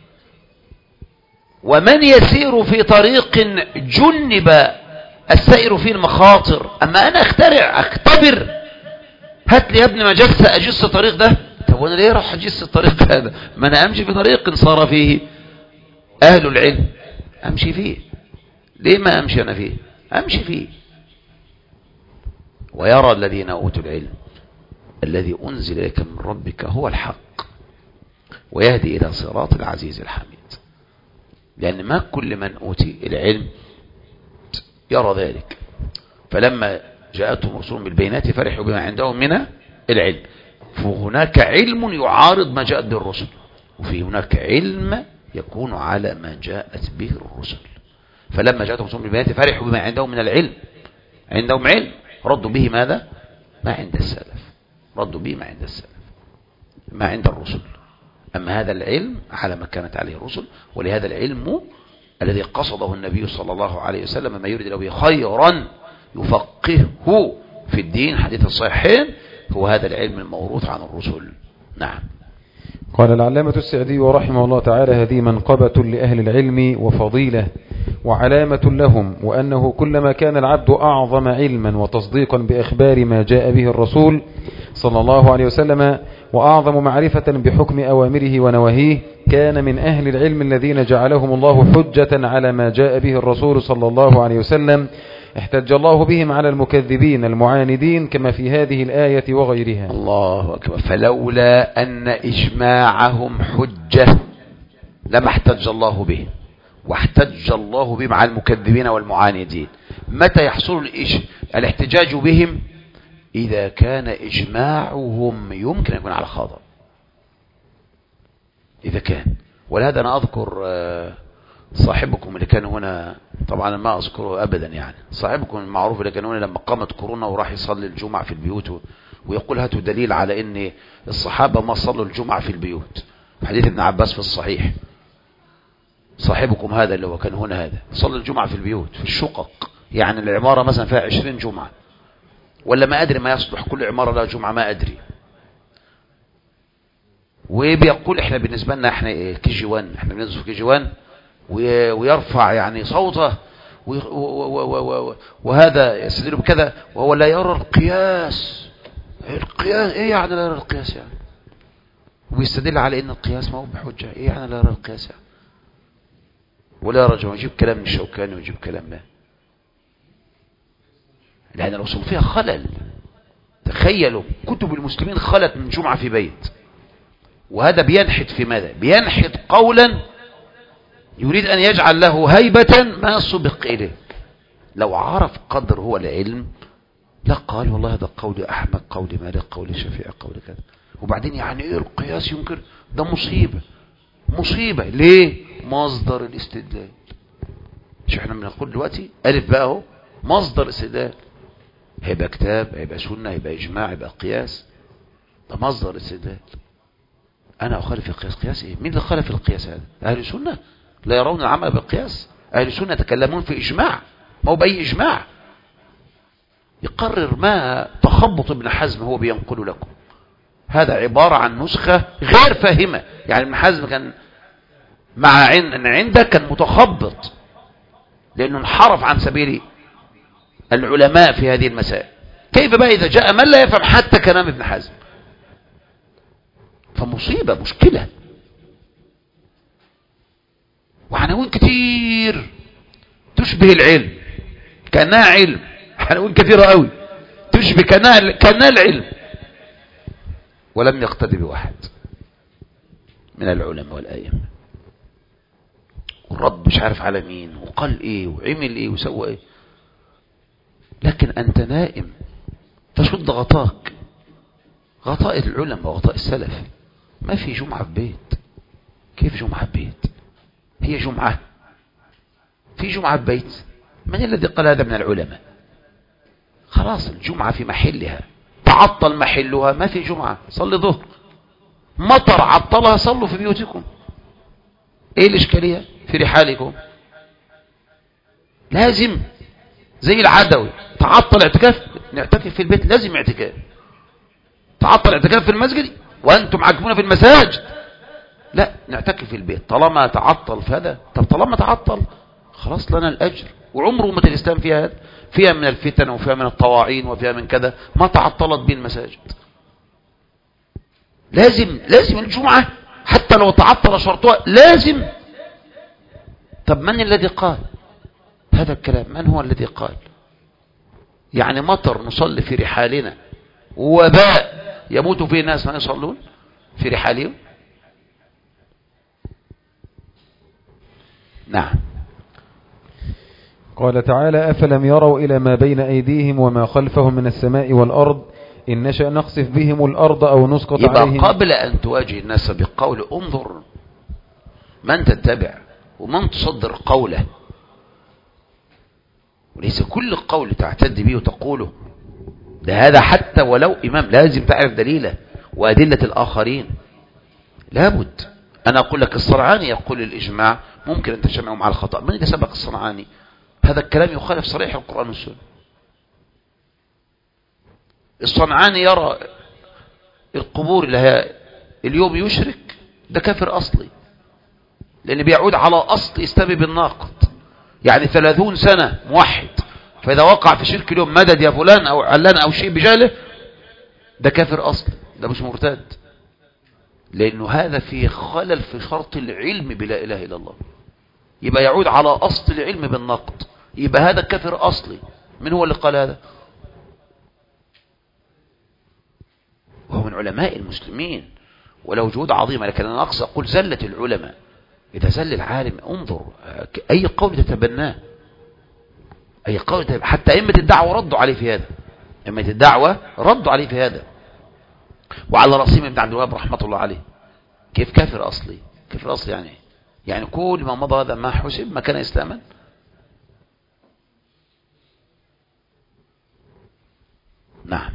Speaker 1: ومن يسير في طريق جنب السائر فيه المخاطر. أما أنا أخترع أختبر، هات لي يا ابني مجسة أجس الطريق ده. طب وأنا ليه راح أجس الطريق هذا؟ ما أنا أمشي في طريق صار فيه أهل العلم أمشي فيه، ليه ما أمشي أنا فيه؟ أمشي فيه. ويرى الذين أوتوا العلم الذي أنزل إليك من ربك هو الحق ويهدي إلى صراط العزيز الحميد. لأن ما كل من أوتي العلم يرى ذلك. فلما جاءتهم رسول بالبينات فرحوا بما عندهم من العلم. فهناك علم يعارض ما جاءت به الرسل، وفي هناك علم يكون على ما جاءت به الرسل. فلما جاءتهم رسول بالبينات فرحوا بما عندهم من العلم، عندهم علم ردوا به ماذا؟ ما عند السلف، ردوا به ما عند السلف، ما عند الرسل. أما هذا العلم على ما كانت عليه الرسل. ولهذا العلم الذي قصده النبي صلى الله عليه وسلم ما يريد له به خيرا يفقهه في الدين، حديث الصحيحين، هو هذا العلم الموروث عن الرسل. نعم.
Speaker 2: قال العلامة السعدي رحمه الله تعالى: هذه منقبة لأهل العلم وفضيلة وعلامة لهم، وأنه كلما كان العبد أعظم علما وتصديقا بأخبار ما جاء به الرسول صلى الله عليه وسلم وأعظم معرفة بحكم أوامره ونواهيه كان من أهل العلم الذين جعلهم الله حجة على ما جاء به الرسول صلى الله عليه وسلم، احتج الله بهم على المكذبين المعاندين كما في هذه الآية وغيرها.
Speaker 1: الله أكبر. فلولا أن إجماعهم حجة لما احتج الله به، واحتج الله بهم على المكذبين والمعاندين. متى يحصل الإج... الاحتجاج بهم؟ إذا كان إجماعهم يمكن أن يكون على خطأ. إذا كان، ولهذا أنا أذكر صاحبكم اللي كان هنا، طبعا ما أذكره أبدا، يعني صاحبكم المعروف اللي كان هنا لما قامت كورونا وراح يصلي الجمعة في البيوت، ويقول هاتوا دليل على أن الصحابة ما صلوا الجمعة في البيوت، حديث ابن عباس في الصحيح. صاحبكم هذا اللي هو كان هنا هذا صلى الجمعة في البيوت في الشقق، يعني العمارة مثلا فيها عشرين جمعة، ولا ما أدري ما يصلح كل عمارة لها جمعة، ما أدري. وبيقول احنا بالنسبة لنا احنا كي جي وان، احنا بننزل في كي جي وان، ويرفع يعني صوته وهذا يستدل بكذا وهو لا يرى القياس. القياس ايه يعني لا يرى القياس يعني؟ ويستدل على ان القياس ما هو بحجة. ايه يعني لا يرى القياس يعني؟ ولا رجل يجيب كلام من الشوكاني ويجيب كلام ما، لأن الأصول فيها خلل. تخيلوا كتب المسلمين خلت من جمعة في بيت، وهذا بينحت في ماذا؟ بينحت قولا يريد أن يجعل له هيبة ما سبق إليه. لو عرف قدر هو العلم لا قال والله هذا قول أحمد، قول مالك، قول الشافعي، قول كذا. وبعدين يعني إيه القياس ينكر؟ ده مصيبة، مصيبة. ليه؟ مصدر الاستدلال. شو احنا بنقول دلوقتي ألف بقى اهو مصدر استدلال، هيبقى كتاب، هيبقى سنة، هيبقى إجماع، هيبقى قياس. ده مصدر استدلال. أنا أخالف القياس. قياس إيه؟ مين اللي خالف القياس هذا؟ أهل السنة لا يرون العمل بالقياس. أهل السنة يتكلمون في إجماع، ما هو بأي إجماع يقرر ما تخبط ابن حزم هو بينقل لكم. هذا عبارة عن نسخة غير فاهمة. يعني ابن حزم كان مع أن عندك كان متخبط، لأنه انحرف عن سبيل العلماء في هذه المسائل. كيف بقى إذا جاء من لا يفهم حتى كلام ابن حزم؟ فمصيبة، مشكلة، وعناوين كتير تشبه العلم كأنها علم، عناوين كثيرة قوي تشبه كأنها كأنها العلم، ولم يقتدي بواحد من العلماء والأئمة، والرد مش عارف على مين وقال ايه وعمل ايه وسوى ايه. لكن انت نائم تشد غطاك، غطاء العلماء وغطاء السلف. ما في جمعة في بيت. كيف جمعة في بيت؟ هي جمعة في جمعة في بيت؟ من الذي قال هذا من العلماء؟ خلاص الجمعة في محلها، تعطل محلها ما في جمعة، صلي ظهر. مطر عطلها، صلوا في بيوتكم. ايه الاشكالية؟ في رحالكم. لازم زي العدوي تعطل اعتكاف، نعتكف في البيت، لازم اعتكاف. تعطل اعتكاف في المسجد وانتم عاكفون في المساجد، لا نعتكف في البيت. طالما تعطل فهذا، طب طالما تعطل خلاص لنا الاجر. وعمر امه الاسلام فيها هذا، فيها من الفتن وفيها من الطواعين وفيها من كذا ما تعطلت به المساجد. لازم لازم الجمعة حتى لو تعطل شرطها لازم. طب من الذي قال هذا الكلام؟ من هو الذي قال؟ يعني مطر نصلي في رحالنا، وباء يموت فيه الناس ما يصلون في رحالهم؟ نعم.
Speaker 2: قال تعالى: أفلم يروا إلى ما بين أيديهم وما خلفهم من السماء والأرض إن نشأ نخسف بهم الأرض أو نسقط عليهم.
Speaker 1: يبقى قبل أن تواجه الناس بقول انظر من تتبع ومن تصدر قوله، وليس كل قول تعتد به وتقوله. ده هذا حتى ولو إمام لازم تعرف دليله وأدلة الآخرين. لابد. أنا أقول لك الصنعاني يقول الإجماع ممكن أن تجمعه مع الخطأ. من اللي سبق الصنعاني؟ هذا الكلام يخالف صريح القرآن والسنة. الصنعاني يرى القبور اللي اليوم يشرك ده كافر أصلي، لأن بيعود على أصل يستوي بالناقض. يعني ثلاثون سنة موحد، فإذا وقع في شرك اليوم مدد يا فلان أو علان أو شيء بجاله، ده كافر أصلي، ده مش مرتد، لأنه هذا في خلل في شرط العلم بلا إله إلا الله. يبقى يعود على أصل العلم بالنقد، يبقى هذا كافر أصلي. من هو اللي قال هذا؟ وهو من علماء المسلمين وله جهود عظيمة. لكن أنا أقصد أقول زلة العلماء. إذا زل العالم انظر أي قول تتبناه، أي قول تتبناه. حتى أئمة الدعوة ردوا عليه في هذا، أئمة الدعوة ردوا عليه في هذا، وعلى رأسهم ابن عبد الوهاب رحمة الله عليه. كيف كافر أصلي؟ كافر أصلي يعني يعني كل ما مضى هذا ما حسب ما كان إسلاما. نعم.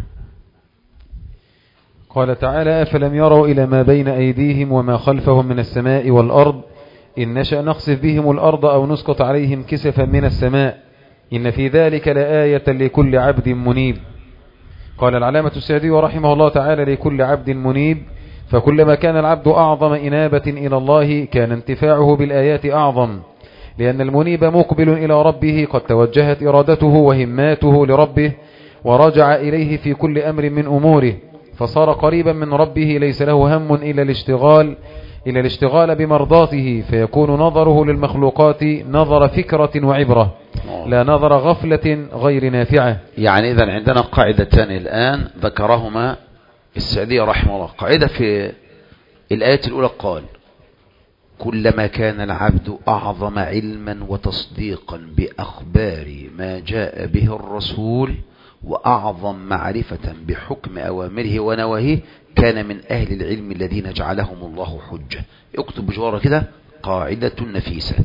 Speaker 2: قال تعالى: أفلم يروا إلى ما بين أيديهم وما خلفهم من السماء والأرض إن نشأ نخسف بهم الأرض أو نسقط عليهم كسفا من السماء إن في ذلك لآية لكل عبد منيب. قال العلامة السعدي رحمه الله تعالى: لكل عبد منيب، فكلما كان العبد أعظم إنابة إلى الله كان انتفاعه بالآيات أعظم، لأن المنيب مقبل إلى ربه قد توجهت إرادته وهماته لربه ورجع إليه في كل أمر من أموره، فصار قريبا من ربه ليس له هم إلا الاشتغال إلى الاشتغال بمرضاته، فيكون نظره للمخلوقات نظر فكرة وعبرة لا نظر غفلة غير نافعة.
Speaker 1: يعني إذن عندنا قاعدتان الآن ذكرهما السعدي رحمه الله. قاعدة في الآية الأولى قال: كلما كان العبد أعظم علما وتصديقا بأخبار ما جاء به الرسول وأعظم معرفة بحكم أوامره ونواهيه كان من أهل العلم الذين جعلهم الله حجة. اكتب بجوارة كده قاعدة نفيسة: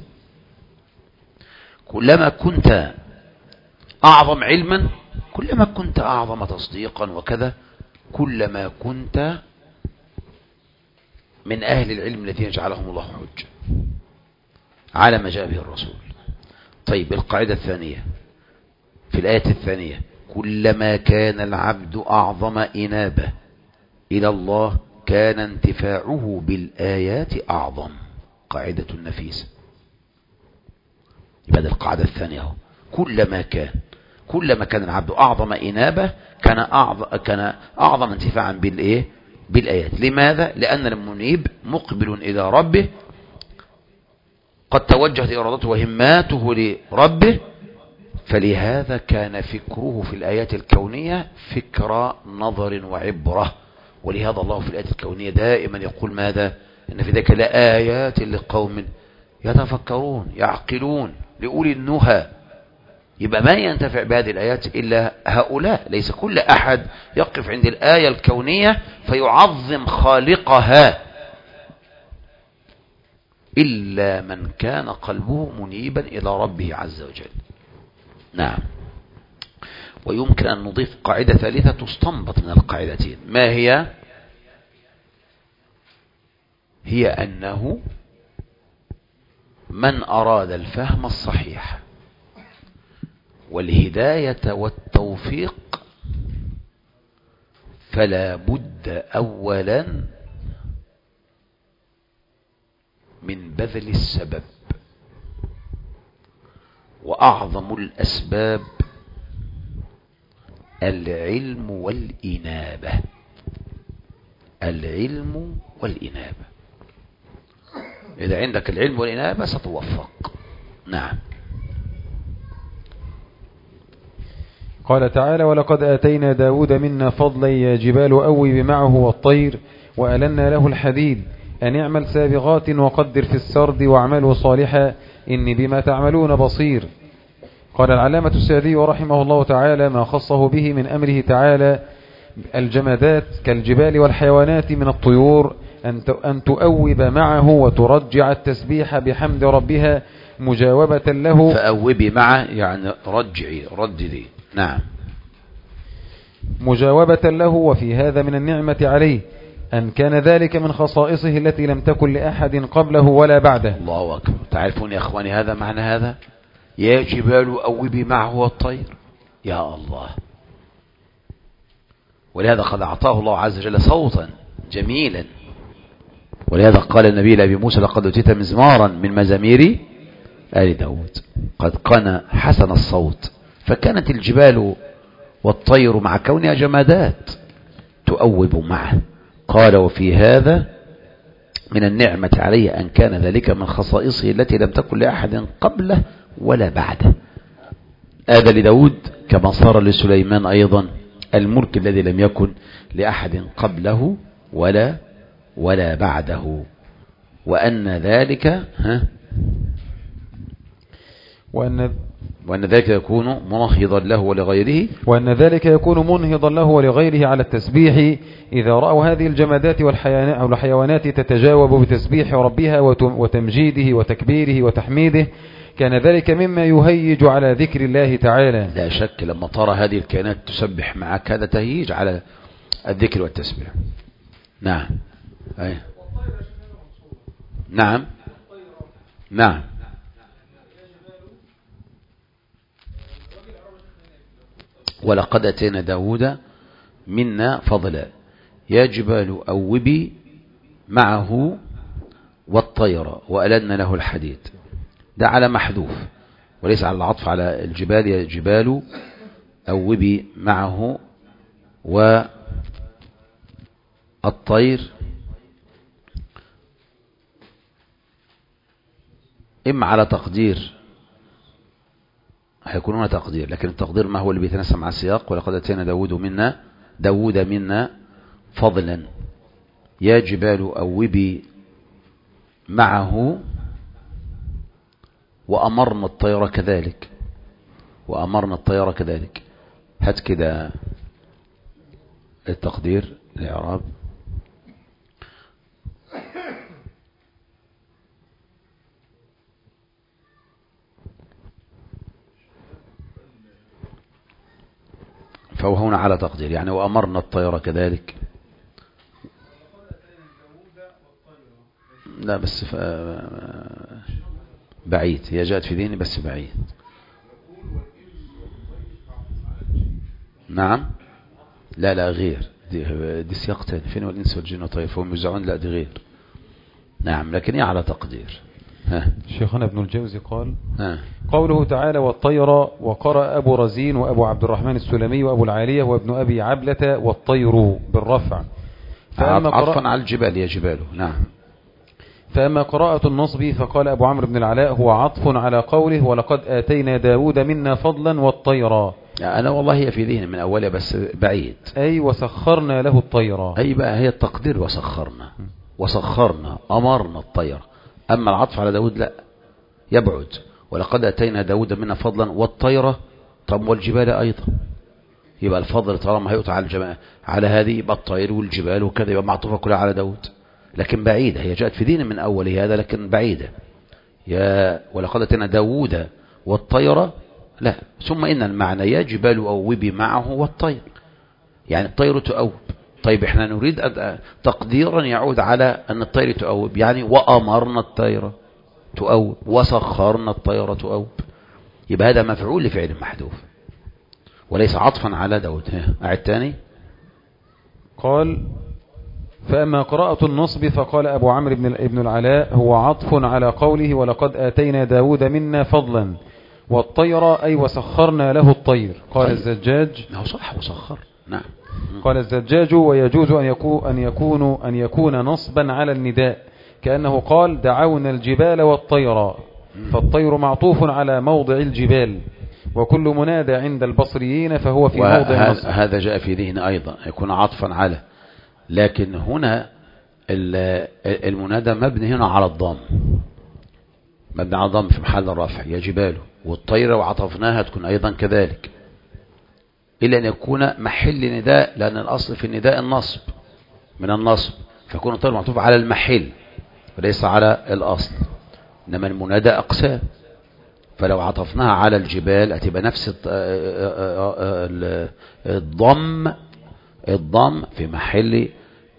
Speaker 1: كلما كنت أعظم علما كلما كنت أعظم تصديقا وكذا كلما كنت من أهل العلم الذين جعلهم الله حجة على ما جاء به الرسول. طيب القاعدة الثانية في الآية الثانية: كلما كان العبد أعظم إنابة إلى الله كان انتفاعه بالآيات أعظم. قاعدة نفيسة. يبقى القاعدة الثانية هو كلما كان كلما كان العبد أعظم إنابة كان أعظم, كان أعظم انتفاعا بالإيه بالآيات. لماذا؟ لأن المنيب مقبل إلى ربه، قد توجهت إرادته وهماته لربه، فلهذا كان فكره في الآيات الكونية فكر نظر وعبرة. ولهذا الله في الآيات الكونية دائما يقول ماذا؟ إن في ذلك لآيات لقوم يتفكرون يعقلون لأولي النهى. يبقى ما ينتفع بهذه الآيات إلا هؤلاء، ليس كل أحد يقف عند الآية الكونية فيعظم خالقها إلا من كان قلبه منيبا إلى ربه عز وجل. نعم. ويمكن أن نضيف قاعدة ثالثة تستنبط من القاعدتين. ما هي؟ هي أنه من أراد الفهم الصحيح والهداية والتوفيق فلا بد أولا من بذل السبب، وأعظم الأسباب العلم والإنابة. العلم والإنابة، إذا عندك العلم والإنابة ستوفق. نعم.
Speaker 2: قال تعالى: ولقد آتينا داود منا فضلا يا جبال أوبي معه والطير وألنا له الحديد أن اعمل سابغات وقدر في السرد واعملوا صالحا إني بما تعملون بصير. قال العلامة السعدي رحمه الله تعالى: ما خصه به من أمره تعالى الجمادات كالجبال والحيوانات من الطيور أن تؤوب معه وترجع التسبيح بحمد ربها مجاوبة له.
Speaker 1: فأوبي معه يعني رجعي رددي. نعم.
Speaker 2: مجاوبة له. وفي هذا من النعمة عليه أن كان ذلك من خصائصه التي لم تكن لأحد قبله ولا بعده.
Speaker 1: الله أكبر. تعرفون يا أخواني هذا معنى هذا؟ يا جبال أوبي معه والطير. يا الله. ولهذا قد أعطاه الله عز وجل صوتا جميلا، ولهذا قال النبي لأبي موسى: لقد أوتيت مزمارا من مزامير آل داود. قد كان حسن الصوت. فكانت الجبال والطير مع كونها جمادات تؤوب معه. قال: وفي هذا من النعمة عليه أن كان ذلك من خصائصه التي لم تكن لأحد قبله ولا بعده. هذا لداود كما صار لسليمان أيضا الملك الذي لم يكن لأحد قبله ولا ولا بعده. وأن ذلك ها
Speaker 2: وأن
Speaker 1: وأن ذلك يكون منهضا له ولغيره
Speaker 2: وأن ذلك يكون منهضا له ولغيره على التسبيح إذا رأوا هذه الجمادات والحيوانات تتجاوب بتسبيح ربها وتمجيده وتكبيره وتحميده، كان ذلك مما يهيج على ذكر الله تعالى.
Speaker 1: لا شك لما ترى هذه الكائنات تسبح معك هذا تهيج على الذكر والتسبيح. نعم. أي. نعم. نعم. ولقد أتينا داود منا فضلا يا جبال أوبي معه والطير وألنا له الحديد. ده على محذوف وليس على العطف على الجبال. يا جبال أوبي معه والطير إما على تقدير، هيكونون تقدير، لكن التقدير ما هو اللي بيتناسب مع السياق. ولقد أتينا داود منا داود منا فضلا يا جبال أوبي معه وأمرنا الطير كذلك. وأمرنا الطير كذلك. هات كده التقدير الإعراب. فهو هنا على تقدير يعني وأمرنا الطير كذلك. لا بس ف... بعيد، هي جاءت في ذهني بس بعيد. نعم. لا لا غير دي, دي سياق تاني. فين والإنس والجن والطير فهم يوزعون. لا دي غير. نعم لكن هي على تقدير. ها.
Speaker 2: شيخنا ابن الجوزي قال
Speaker 1: ها.
Speaker 2: قوله تعالى والطير، وقرأ أبو رزين وأبو عبد الرحمن السلمي وأبو العالية وابن أبي عبلة والطير بالرفع.
Speaker 1: فأما عطفا على الجبال يا جبال. نعم.
Speaker 2: فأما قراءة النصب فقال أبو عمرو بن العلاء هو عطف على قوله ولقد آتينا داود منا فضلا والطير.
Speaker 1: أنا والله هي في ذهن من أولها بس بعيد.
Speaker 2: أي وسخرنا له الطير.
Speaker 1: أي بقى هي التقدير وسخرنا وسخرنا أمرنا الطير. أما العطف على داود لا يبعد. ولقد أتينا داود منا فضلا والطيرة. طب والجبال أيضا يبقى الفضل طالما هيقطع على الجماعة على هذه يبقى الطير والجبال وكذا يبقى معطوفة كلها على داود. لكن بعيدة هي جاءت في دين من أول هذا لكن بعيدة. يا ولقد أتينا داود والطيرة لا. ثم إن المعنى يا جبال أوبي معه والطير يعني الطير تؤوب. طيب احنا نريد تقديرا يعود على أن الطير تؤوب يعني وأمرنا الطير تؤوب وسخرنا الطير تؤوب. يبقى هذا مفعول لفعل محذوف وليس عطفا على داود. أعد تاني.
Speaker 2: قال فأما قراءة النصب فقال أبو عمرو بن ابن العلاء هو عطف على قوله ولقد آتينا داود منا فضلا والطير أي وسخرنا له الطير. قال الزجاج
Speaker 1: هو صح وسخر. نعم.
Speaker 2: قال الزجاج ويجوز أن يكون أن يكون أن يكون نصبا على النداء كأنه قال دعونا الجبال والطير فالطير معطوف على موضع الجبال وكل منادى عند البصريين فهو في موضع النصب.
Speaker 1: هذا جاء في ذهن أيضا يكون عطفا على. لكن هنا المنادى مبني هنا على الضم مبني على الضم في محل الرفع يا جبال والطيرة وعطفناها تكون أيضا كذلك إلا أن يكون محل نداء لأن الأصل في النداء النصب من النصب فيكون الطير معطوف على المحل وليس على الأصل. إنما المنادى أقسام فلو عطفناها على الجبال هتبقى نفس الضم الضم في محل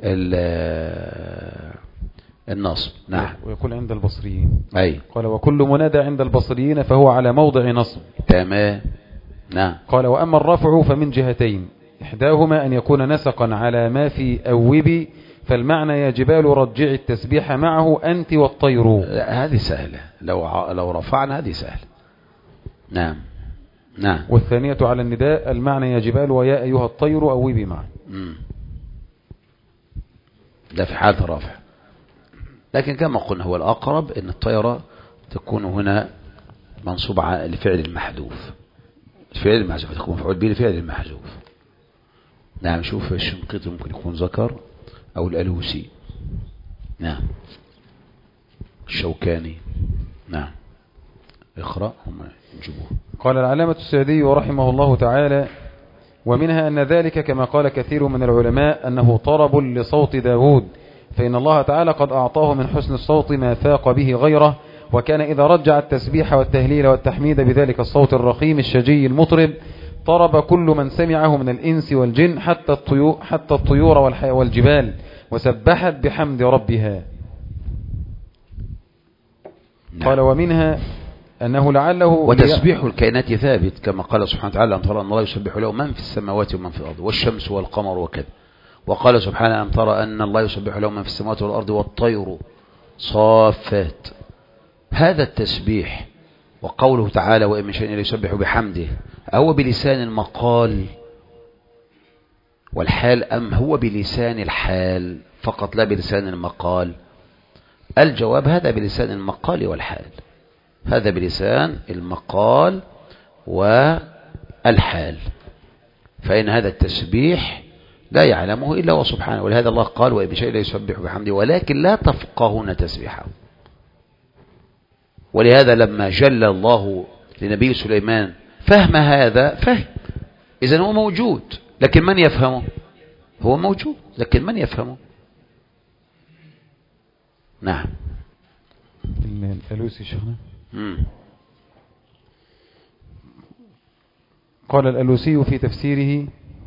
Speaker 1: النصب. نعم.
Speaker 2: ويقول عند البصريين.
Speaker 1: أي.
Speaker 2: قال وكل منادى عند البصريين فهو على موضع نصب.
Speaker 1: تمام. نعم.
Speaker 2: قال وأما الرفع فمن جهتين إحداهما أن يكون نسقا على ما في أوبي فالمعنى يا جبال رجعي التسبيح معه أنت والطير.
Speaker 1: هذه سهلة لو لو رفعنا هذه سهلة. نعم. نعم.
Speaker 2: والثانية على النداء المعنى يا جبال ويا أيها الطير أوبي معه.
Speaker 1: ده في حالة الرفع. لكن كما قلنا هو الأقرب أن الطيرة تكون هنا منصوبة لفعل المحذوف. الفعل المحذوف تكون مفعول به لفعل المحذوف. نعم. شوف الشنقيطي ممكن يكون ذكر أو الألوسي. نعم. الشوكاني. نعم. اقرأ هم يجيبوه.
Speaker 2: قال العلامة السعدي رحمه الله تعالى ومنها أن ذلك كما قال كثير من العلماء أنه طرب لصوت داود فإن الله تعالى قد أعطاه من حسن الصوت ما فاق به غيره وكان إذا رجع التسبيح والتهليل والتحميد بذلك الصوت الرخيم الشجي المطرب طرب كل من سمعه من الإنس والجن حتى الطيور, حتى الطيور والجبال وسبحت بحمد ربها. نعم. قال ومنها أنه لعله
Speaker 1: وتسبيح الكائنات ثابت كما قال سبحانه وتعالى أن ترى أن الله يسبح له من في السماوات ومن في الأرض والشمس والقمر وكذا. وقال سبحانه أن ترى أن الله يسبح له من في السماوات والأرض والطير صافات. هذا التسبيح وقوله تعالى وإن من شيء إلا يسبح بحمده أو بلسان المقال والحال أم هو بلسان الحال فقط لا بلسان المقال؟ الجواب هذا بلسان المقال والحال. هذا بلسان المقال والحال. فإن هذا التسبيح لا يعلمه إلا هو سبحانه ولهذا الله قال وإن من شيء لا يسبح بحمده ولكن لا تفقهون تسبيحه. ولهذا لما جل الله لنبي سليمان فهم هذا فهم إذن هو موجود لكن من يفهمه؟ هو موجود لكن من يفهمه؟ نعم.
Speaker 2: الألوسي شيخنا قال الألوسي في تفسيره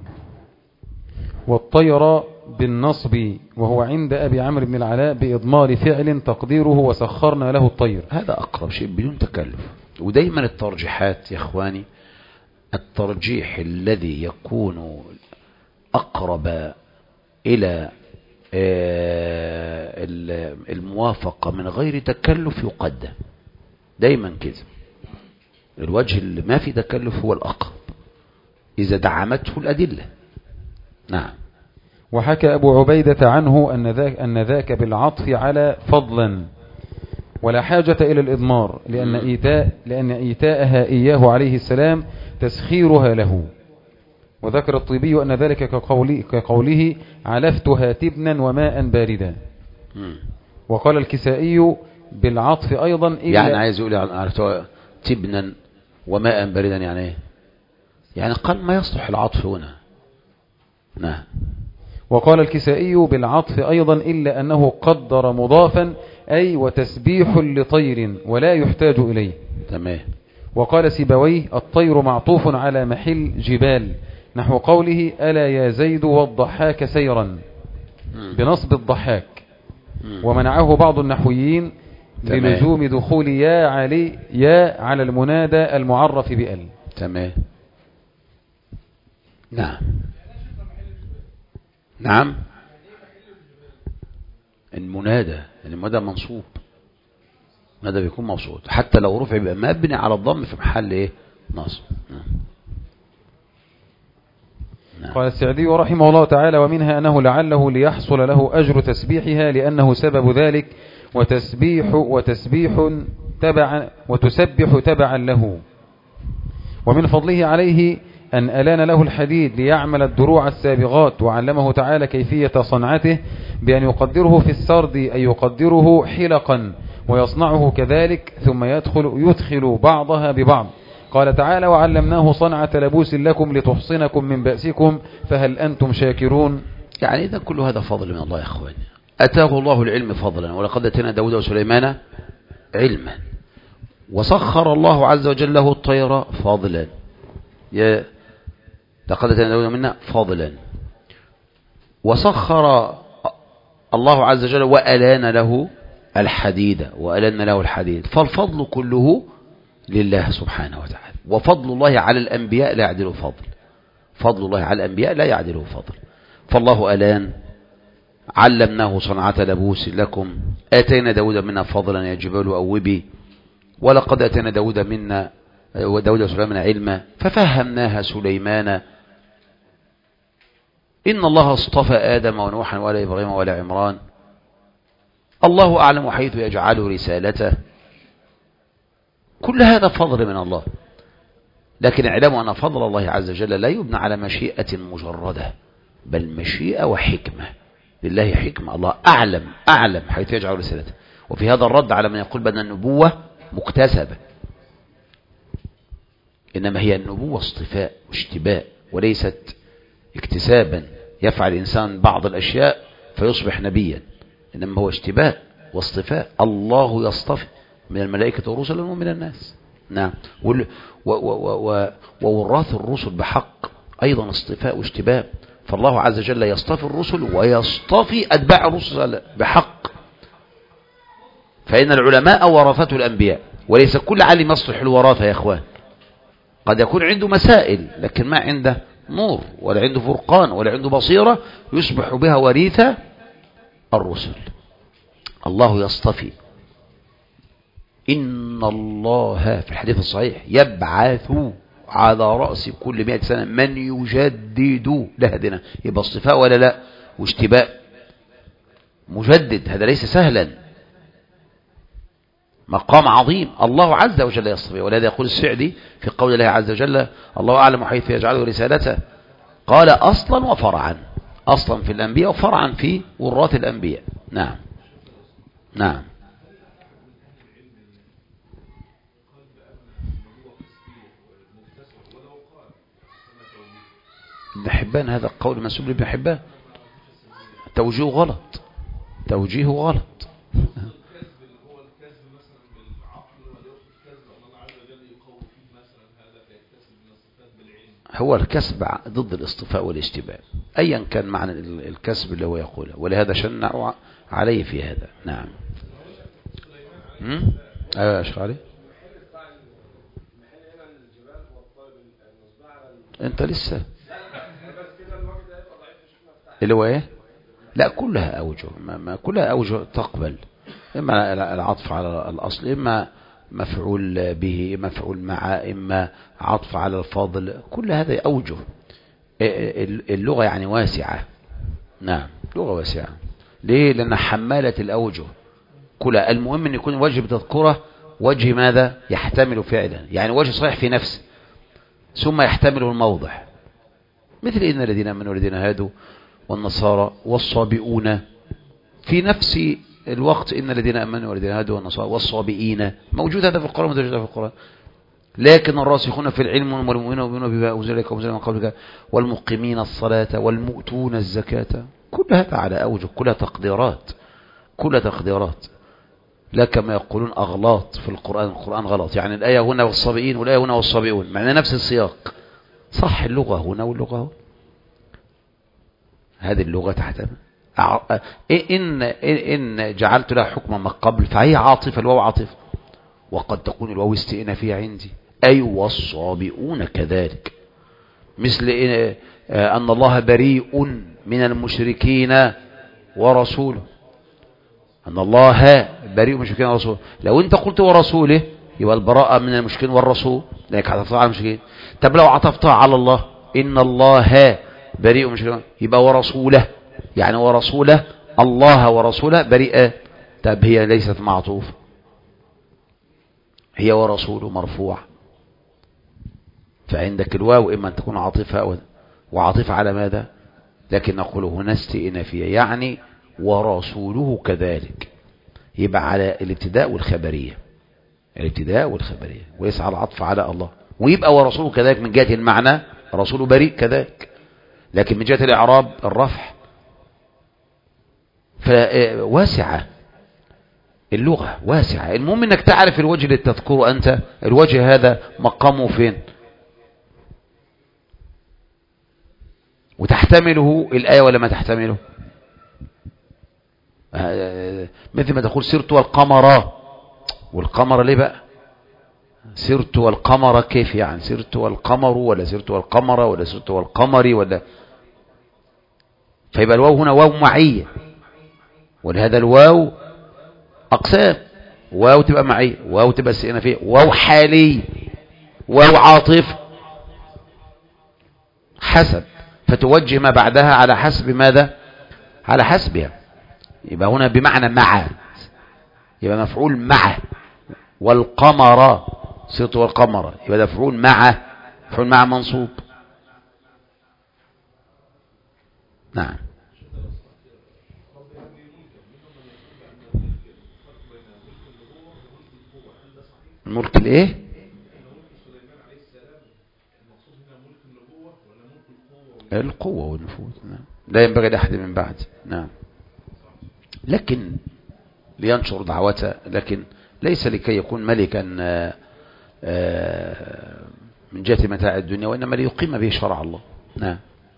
Speaker 2: والطير بالنصب وهو عند أبي عمرو بن العلاء بإضمار فعل تقديره وسخرنا له الطير.
Speaker 1: هذا أقرب شيء بدون تكلف. ودايما الترجيحات يا إخواني الترجيح الذي يكون أقرب إلى الموافقة من غير تكلف يقدم دايما كده. الوجه اللي ما في تكلف هو الأقرب إذا دعمته الأدلة. نعم.
Speaker 2: وحكى أبو عبيدة عنه أن ذاك, أن ذاك بالعطف على فضلا ولا حاجة إلى الإضمار لأن إيتاء لأن إيتاءها إياه عليه السلام تسخيرها له. وذكر الطيبي أن ذلك كقوله, كقوله علفتها تبنا وماء باردا. وقال الكسائي بالعطف أيضا إلا
Speaker 1: يعني عايز يقول علفتها تبنا وماء باردا يعني ايه؟ يعني قال ما يصلح العطف هنا. نعم.
Speaker 2: وقال الكسائي بالعطف أيضا إلا أنه قدر مضافا أي وتسبيح لطير ولا يحتاج إليه.
Speaker 1: تمام.
Speaker 2: وقال سيبويه الطير معطوف على محل جبال نحو قوله ألا يا زيد والضحاك سيرا بنصب الضحاك. ومنعه بعض النحويين للزوم دخول يا علي يا على المنادى المعرف بأل.
Speaker 1: تمام. نعم. نعم. المنادى المنادى منصوب. ماذا بيكون موصول حتى لو رفع يبقى مبني على الضم في محل ايه؟ نصب. نعم. نعم.
Speaker 2: قال السعدي رحمه الله تعالى ومنها أنه لعله ليحصل له أجر تسبيحها لأنه سبب ذلك وتسبيح وتسبيح تبعا وتسبح تبعا له. ومن فضله عليه أن ألان له الحديد ليعمل الدروع السابغات وعلمه تعالى كيفية صنعته بأن يقدره في السرد أي يقدره حلقا ويصنعه كذلك ثم يدخل يدخل بعضها ببعض. قال تعالى وعلمناه صنعة لبوس لكم لتحصنكم من بأسكم فهل أنتم شاكرون.
Speaker 1: يعني إذا كل هذا فضل من الله يا أخواني. أتاه الله العلم فضلا ولقد أتينا داود وسليمان علما وسخر الله عز وجل له الطير فضلا. يا لقد أتينا داود منا فضلا وسخر الله عز وجل وألان له الحديد وألان له الحديد. فالفضل كله لله سبحانه وتعالى. وفضل الله على الأنبياء لا يعدله فضل. فضل الله على الأنبياء لا يعدله فضل. فالله ألان علمناه صنعة لبوس لكم آتينا داود منا فضلا يا جبال أوبي ولقد آتينا داود منا وداود وسليمان علما ففهمناها سليمان إن الله اصطفى آدم ونوحا ولا إبراهيم ولا عمران الله أعلم حيث يجعل رسالته. كل هذا فضل من الله. لكن اعلموا أن فضل الله عز وجل لا يبنى على مشيئة مجردة بل مشيئة وحكمة. لله حكمة. الله أعلم أعلم حيث يجعل رسالته. وفي هذا الرد على من يقول بأن النبوة مكتسبة. إنما هي النبوة اصطفاء واشتباء وليست اكتسابا يفعل الإنسان بعض الأشياء فيصبح نبيا. إنما هو اشتباء واصطفاء. الله يصطفي من الملائكة ورسلا ومن الناس. نعم. ووراث الرسل بحق أيضا اصطفاء واشتباء. فالله عز وجل يصطفي الرسل ويصطفي أتباع الرسل بحق. فإن العلماء ورثة الأنبياء وليس كل عالم يصلح الوراثة يا أخوان. قد يكون عنده مسائل لكن ما عنده نور ولا عنده فرقان ولا عنده بصيرة يصبح بها وريثة الرسل. الله يصطفي. إن الله في الحديث الصحيح يبعث على رأس كل مئة سنة من يجدد لهدنا. يبقى اصطفاء ولا لا واشتباء. مجدد هذا ليس سهلا. مقام عظيم. الله عز وجل يصطفي. ولهذا يقول السعدي في قول الله عز وجل الله أعلم حيث يجعله رسالته قال أصلا وفرعا. أصلا في الأنبياء وفرعا في وراث الأنبياء. نعم. نعم. ابن حبان هذا القول منسوب لابن حبان. توجيه غلط. توجيه غلط. هو الكسب ضد الاصطفاء والاجتباء ايا كان معنى الكسب اللي هو يقوله ولهذا شنعوا عليه في هذا. نعم. ايوه يا شيخ علي انت لسه اللي هو ايه لا كلها أوجه، ما ما كلها أوجه تقبل، إما العطف على الأصل، إما مفعول به، مفعول مع، إما عطف على الفاضل، كل هذا أوجه. اللغة يعني واسعة. نعم لغة واسعة. ليه؟ لأن حمالة الأوجه كلها. المهم أن يكون الوجه بتذكره وجه ماذا؟ يحتمل فعلا، يعني وجه صحيح في نفسه ثم يحتمله الموضع، مثل إن الذين آمنوا والذين هادوا والنصارى والصابئون، في نفس الوقت إن الذين آمنوا والذين هادوا والنصارى والصابئين، موجود هذا في القرآن وموجود هذا في القرآن. لكن الراسخون في العلم والمؤمنون وبما بما أنزل إليك وأنزل من قبلك والمقيمين الصلاة والمؤتون الزكاة، كل هذا على أوجه، كلها تقديرات، كلها تقديرات. لا كما يقولون أغلاط في القرآن، القرآن غلط، يعني الآية هنا والصابئين والآية هنا والصابئون، معنى نفس السياق. صح اللغة هنا واللغة هنا، هذه اللغة تحتمل. إن إن جعلت لها حكما من قبل فهي عاطفة، الواو عاطفة، وقد تكون الواو استئنافية عندي، أي والصابئون كذلك، مثل أن الله بريء من المشركين ورسوله، أن الله بريء من المشركين ورسوله. لو أنت قلت ورسوله يبقى البراءة من المشركين والرسول، لأنك عطفتها على المشركين. طب لو عطفتها على الله، إن الله بريء من المشركين، يبقى ورسوله، يعني ورسوله، الله ورسوله بريئة. طب هي ليست معطوفة، هي ورسوله مرفوع، فعندك الواو إما أن تكون عاطفة وعاطفة على ماذا؟ لكن نقول هنا استئنافية، يعني ورسوله كذلك، يبقى على الابتداء والخبرية، الابتداء والخبرية، ويسعى العطف على الله، ويبقى ورسوله كذلك من جهة المعنى، رسوله بريء كذلك، لكن من جهة الإعراب الرفع. فواسعة اللغة، واسعة. المهم انك تعرف الوجه اللي تذكره انت، الوجه هذا مقامه فين، وتحتمله الآية ولا ما تحتمله. مثل ما تقول سرت والقمر، والقمر ليه بقى؟ سرت والقمر كيف يعني؟ سرت والقمر ولا سرت والقمر ولا سرت والقمر ولا؟ فيبقى الواو هنا واو معية، ولهذا الواو أقسام، واو تبقى معية، واو تبقى استئنافية، واو حالي، واو عاطف، حسب، فتوجه ما بعدها على حسب ماذا؟ على حسبها. يبقى هنا بمعنى مع، يبقى مفعول مع. والقمر سرت والقمر، يبقى ده مفعول مع، مفعول مع منصوب. نعم. الملك الايه؟ القوة والنفوذ. نعم. لا ينبغي لأحد من بعد. نعم. لكن لينشر دعوته، لكن ليس لكي يكون ملكا من جهة متاع الدنيا، وإنما ليقيم به شرع الله. نعم.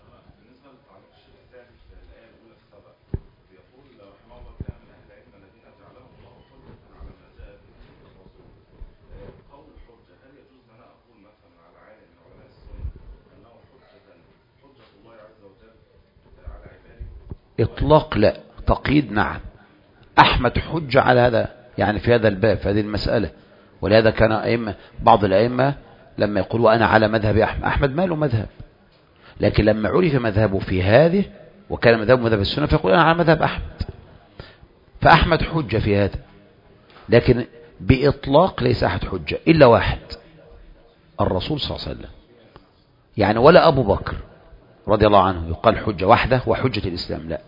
Speaker 1: إطلاق لا، تقييد نعم. أحمد حجة على هذا، يعني في هذا الباب، في هذه المسألة. ولهذا كان أئمة، بعض الأئمة لما يقولوا أنا على مذهب أحمد، أحمد ما له مذهب، لكن لما عرف مذهبه في هذه وكان مذهبه مذهب السنة فيقول أنا على مذهب أحمد، فأحمد حجة في هذا. لكن بإطلاق ليس أحد حجة إلا واحد، الرسول صلى الله عليه وسلم، يعني ولا أبو بكر رضي الله عنه يقال حجة واحدة وحجة الإسلام، لا.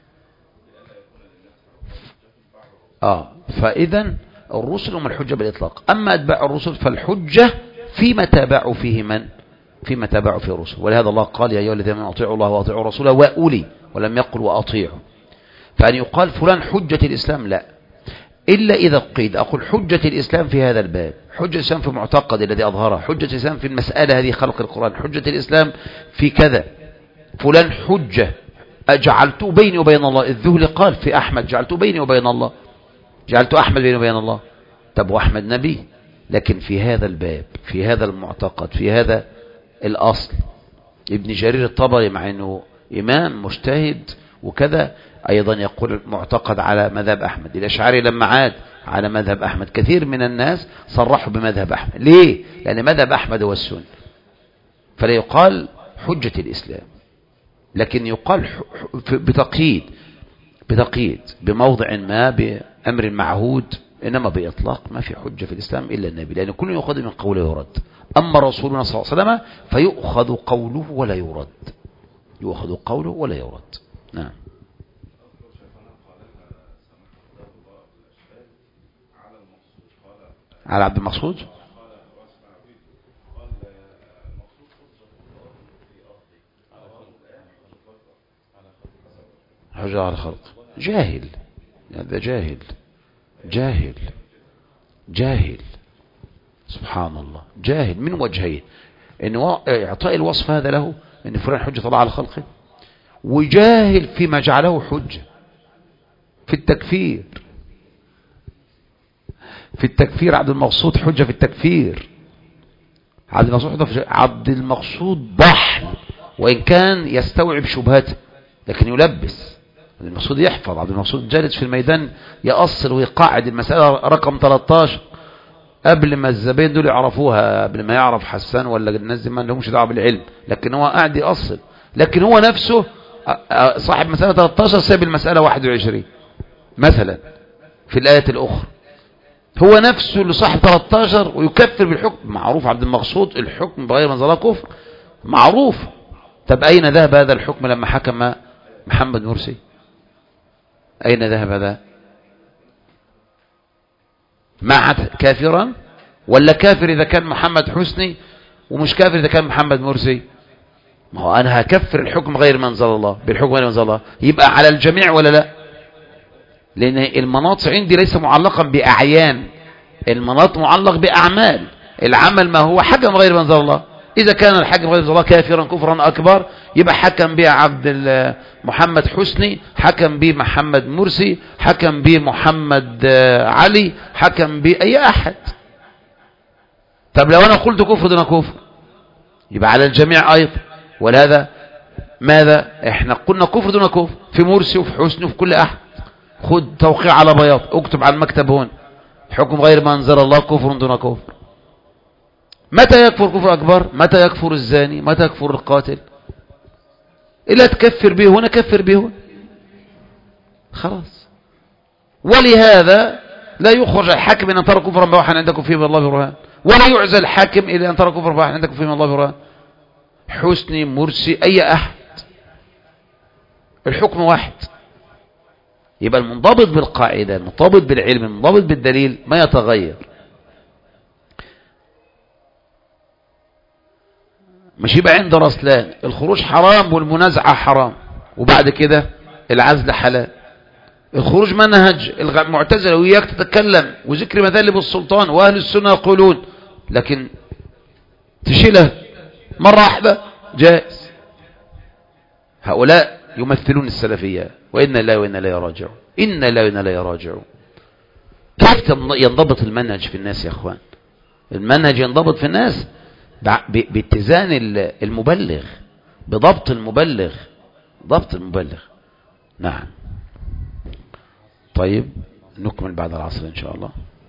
Speaker 1: آه فإذا الرسل هم الحجة بالإطلاق. أما أتباع الرسل فالحجة فيما تابعوا فيه من؟ فيما تابعوا فيه الرسل. ولهذا الله قال يا أيها الذين آمنوا أطيعوا الله وأطيعوا الرسول وأولي، ولم يقل وأطيعوا. فأن يقال فلان حجة الإسلام لا، إلا إذا قيد. أقول حجة الإسلام في هذا الباب، حجة الإسلام في معتقد الذي أظهره، حجة الإسلام في المسألة هذه خلق القرآن، حجة الإسلام في كذا، فلان حجة أجعلته بيني وبين الله. الذهلي قال في أحمد جعلته بيني وبين الله، جعلت أحمد بيني وبين الله. طب وأحمد نبي، لكن في هذا الباب، في هذا المعتقد، في هذا الأصل. ابن جرير الطبري مع أنه إمام مجتهد وكذا، أيضا يقول معتقد على مذهب أحمد. الأشعري لما عاد على مذهب أحمد كثير من الناس صرحوا بمذهب أحمد. ليه؟ لأن مذهب أحمد هو السنة، فلا يقال حجة الإسلام، لكن يقال بتقييد بتقييد بموضع ما بأمر معهود، إنما بإطلاق ما في حجة في الإسلام إلا النبي، لأن كل يأخذ من قوله يرد. أما رسولنا صلى الله عليه وسلم فيؤخذ قوله ولا يرد، يؤخذ قوله ولا يرد. نعم. على عبد المقصود حجة على الخلق. جاهل، هذا جاهل جاهل جاهل سبحان الله، جاهل من وجهين: ان اعطاء الوصف هذا له ان فلان حجة الله على خلقه، وجاهل فيما جعله حجة في التكفير. في التكفير عبد المقصود حجة في التكفير. عبد المقصود عبد المقصود ضحل، وإن كان يستوعب شبهته لكن يلبس. عبد المقصود يحفظ، عبد المقصود جالس في الميدان يأصل ويقاعد المسألة رقم ثلاثة عشر قبل ما الزبائن دول يعرفوها، قبل ما يعرف حسان ولا الناس دي ما لهمش دعوه بالعلم، لكن هو قاعد يأصل. لكن هو نفسه صاحب مسألة ثلاثة عشر ساب المسألة واحد وعشرين مثلا في الآية الأخرى، هو نفسه اللي صاحب ثلاثة عشر ويكفر بالحكم. معروف عبد المقصود الحكم بغير من ظلا كفر معروف. طب أين ذهب هذا الحكم لما حكم محمد مرسي؟ أين ذهب هذا؟ ما عاد كافرا ولا كافر إذا كان محمد حسني ومش كافر إذا كان محمد مرسي؟ ما هو أنا هكفر الحكم غير من ظل الله بالحكم غير من ظل الله، يبقى على الجميع ولا لا؟ لأن المناط عندي ليس معلقا بأعيان، المناط معلق بأعمال. العمل ما هو حكم غير من ظل الله، إذا كان الحكم غير من ظل الله كافرا كفرا أكبر يبقى حكم به عبد محمد حسني، حكم به محمد مرسي، حكم به محمد علي، حكم به أي أحد. طب لو أنا قلت كفر دون كفر يبقى على الجميع أيضا. ولهذا ماذا احنا قلنا كفر دون كفر في مرسي وفي حسني وفي كل أحد. خد توقيع على بياض، اكتب على المكتب هون: حكم غير ما انزل الله كفر دون كفر. متى يكفر كفر أكبر؟ متى يكفر الزاني؟ متى يكفر القاتل؟ إلا تكفر به هنا كفر به هنا خلاص. ولهذا لا يخرج الحاكم إن ترى كفرا بواحا عندكم فيه من الله برهان، ولا يعزل الحاكم إلا أن ترى كفرا بواحا عندكم فيه من الله برهان. حسني مرسي أي أحد الحكم واحد. يبقى المنضبط بالقاعدة، المنضبط بالعلم، المنضبط بالدليل ما يتغير. مش يبقى عند رسلان الخروج حرام والمنازعة حرام وبعد كده العزل حلال. الخروج منهج المعتزلة وياك تتكلم وذكر مثالب السلطان وأهل السنة يقولون، لكن تشيله مرة واحدة جائز. هؤلاء يمثلون السلفية، وإن لا وإن لا يراجعون، إن لا وإن لا يراجعون. كيف ينضبط المنهج في الناس يا أخوان؟ المنهج ينضبط في الناس باتزان المبلغ، بضبط المبلغ، ضبط المبلغ. نعم. طيب نكمل بعد العصر إن شاء الله.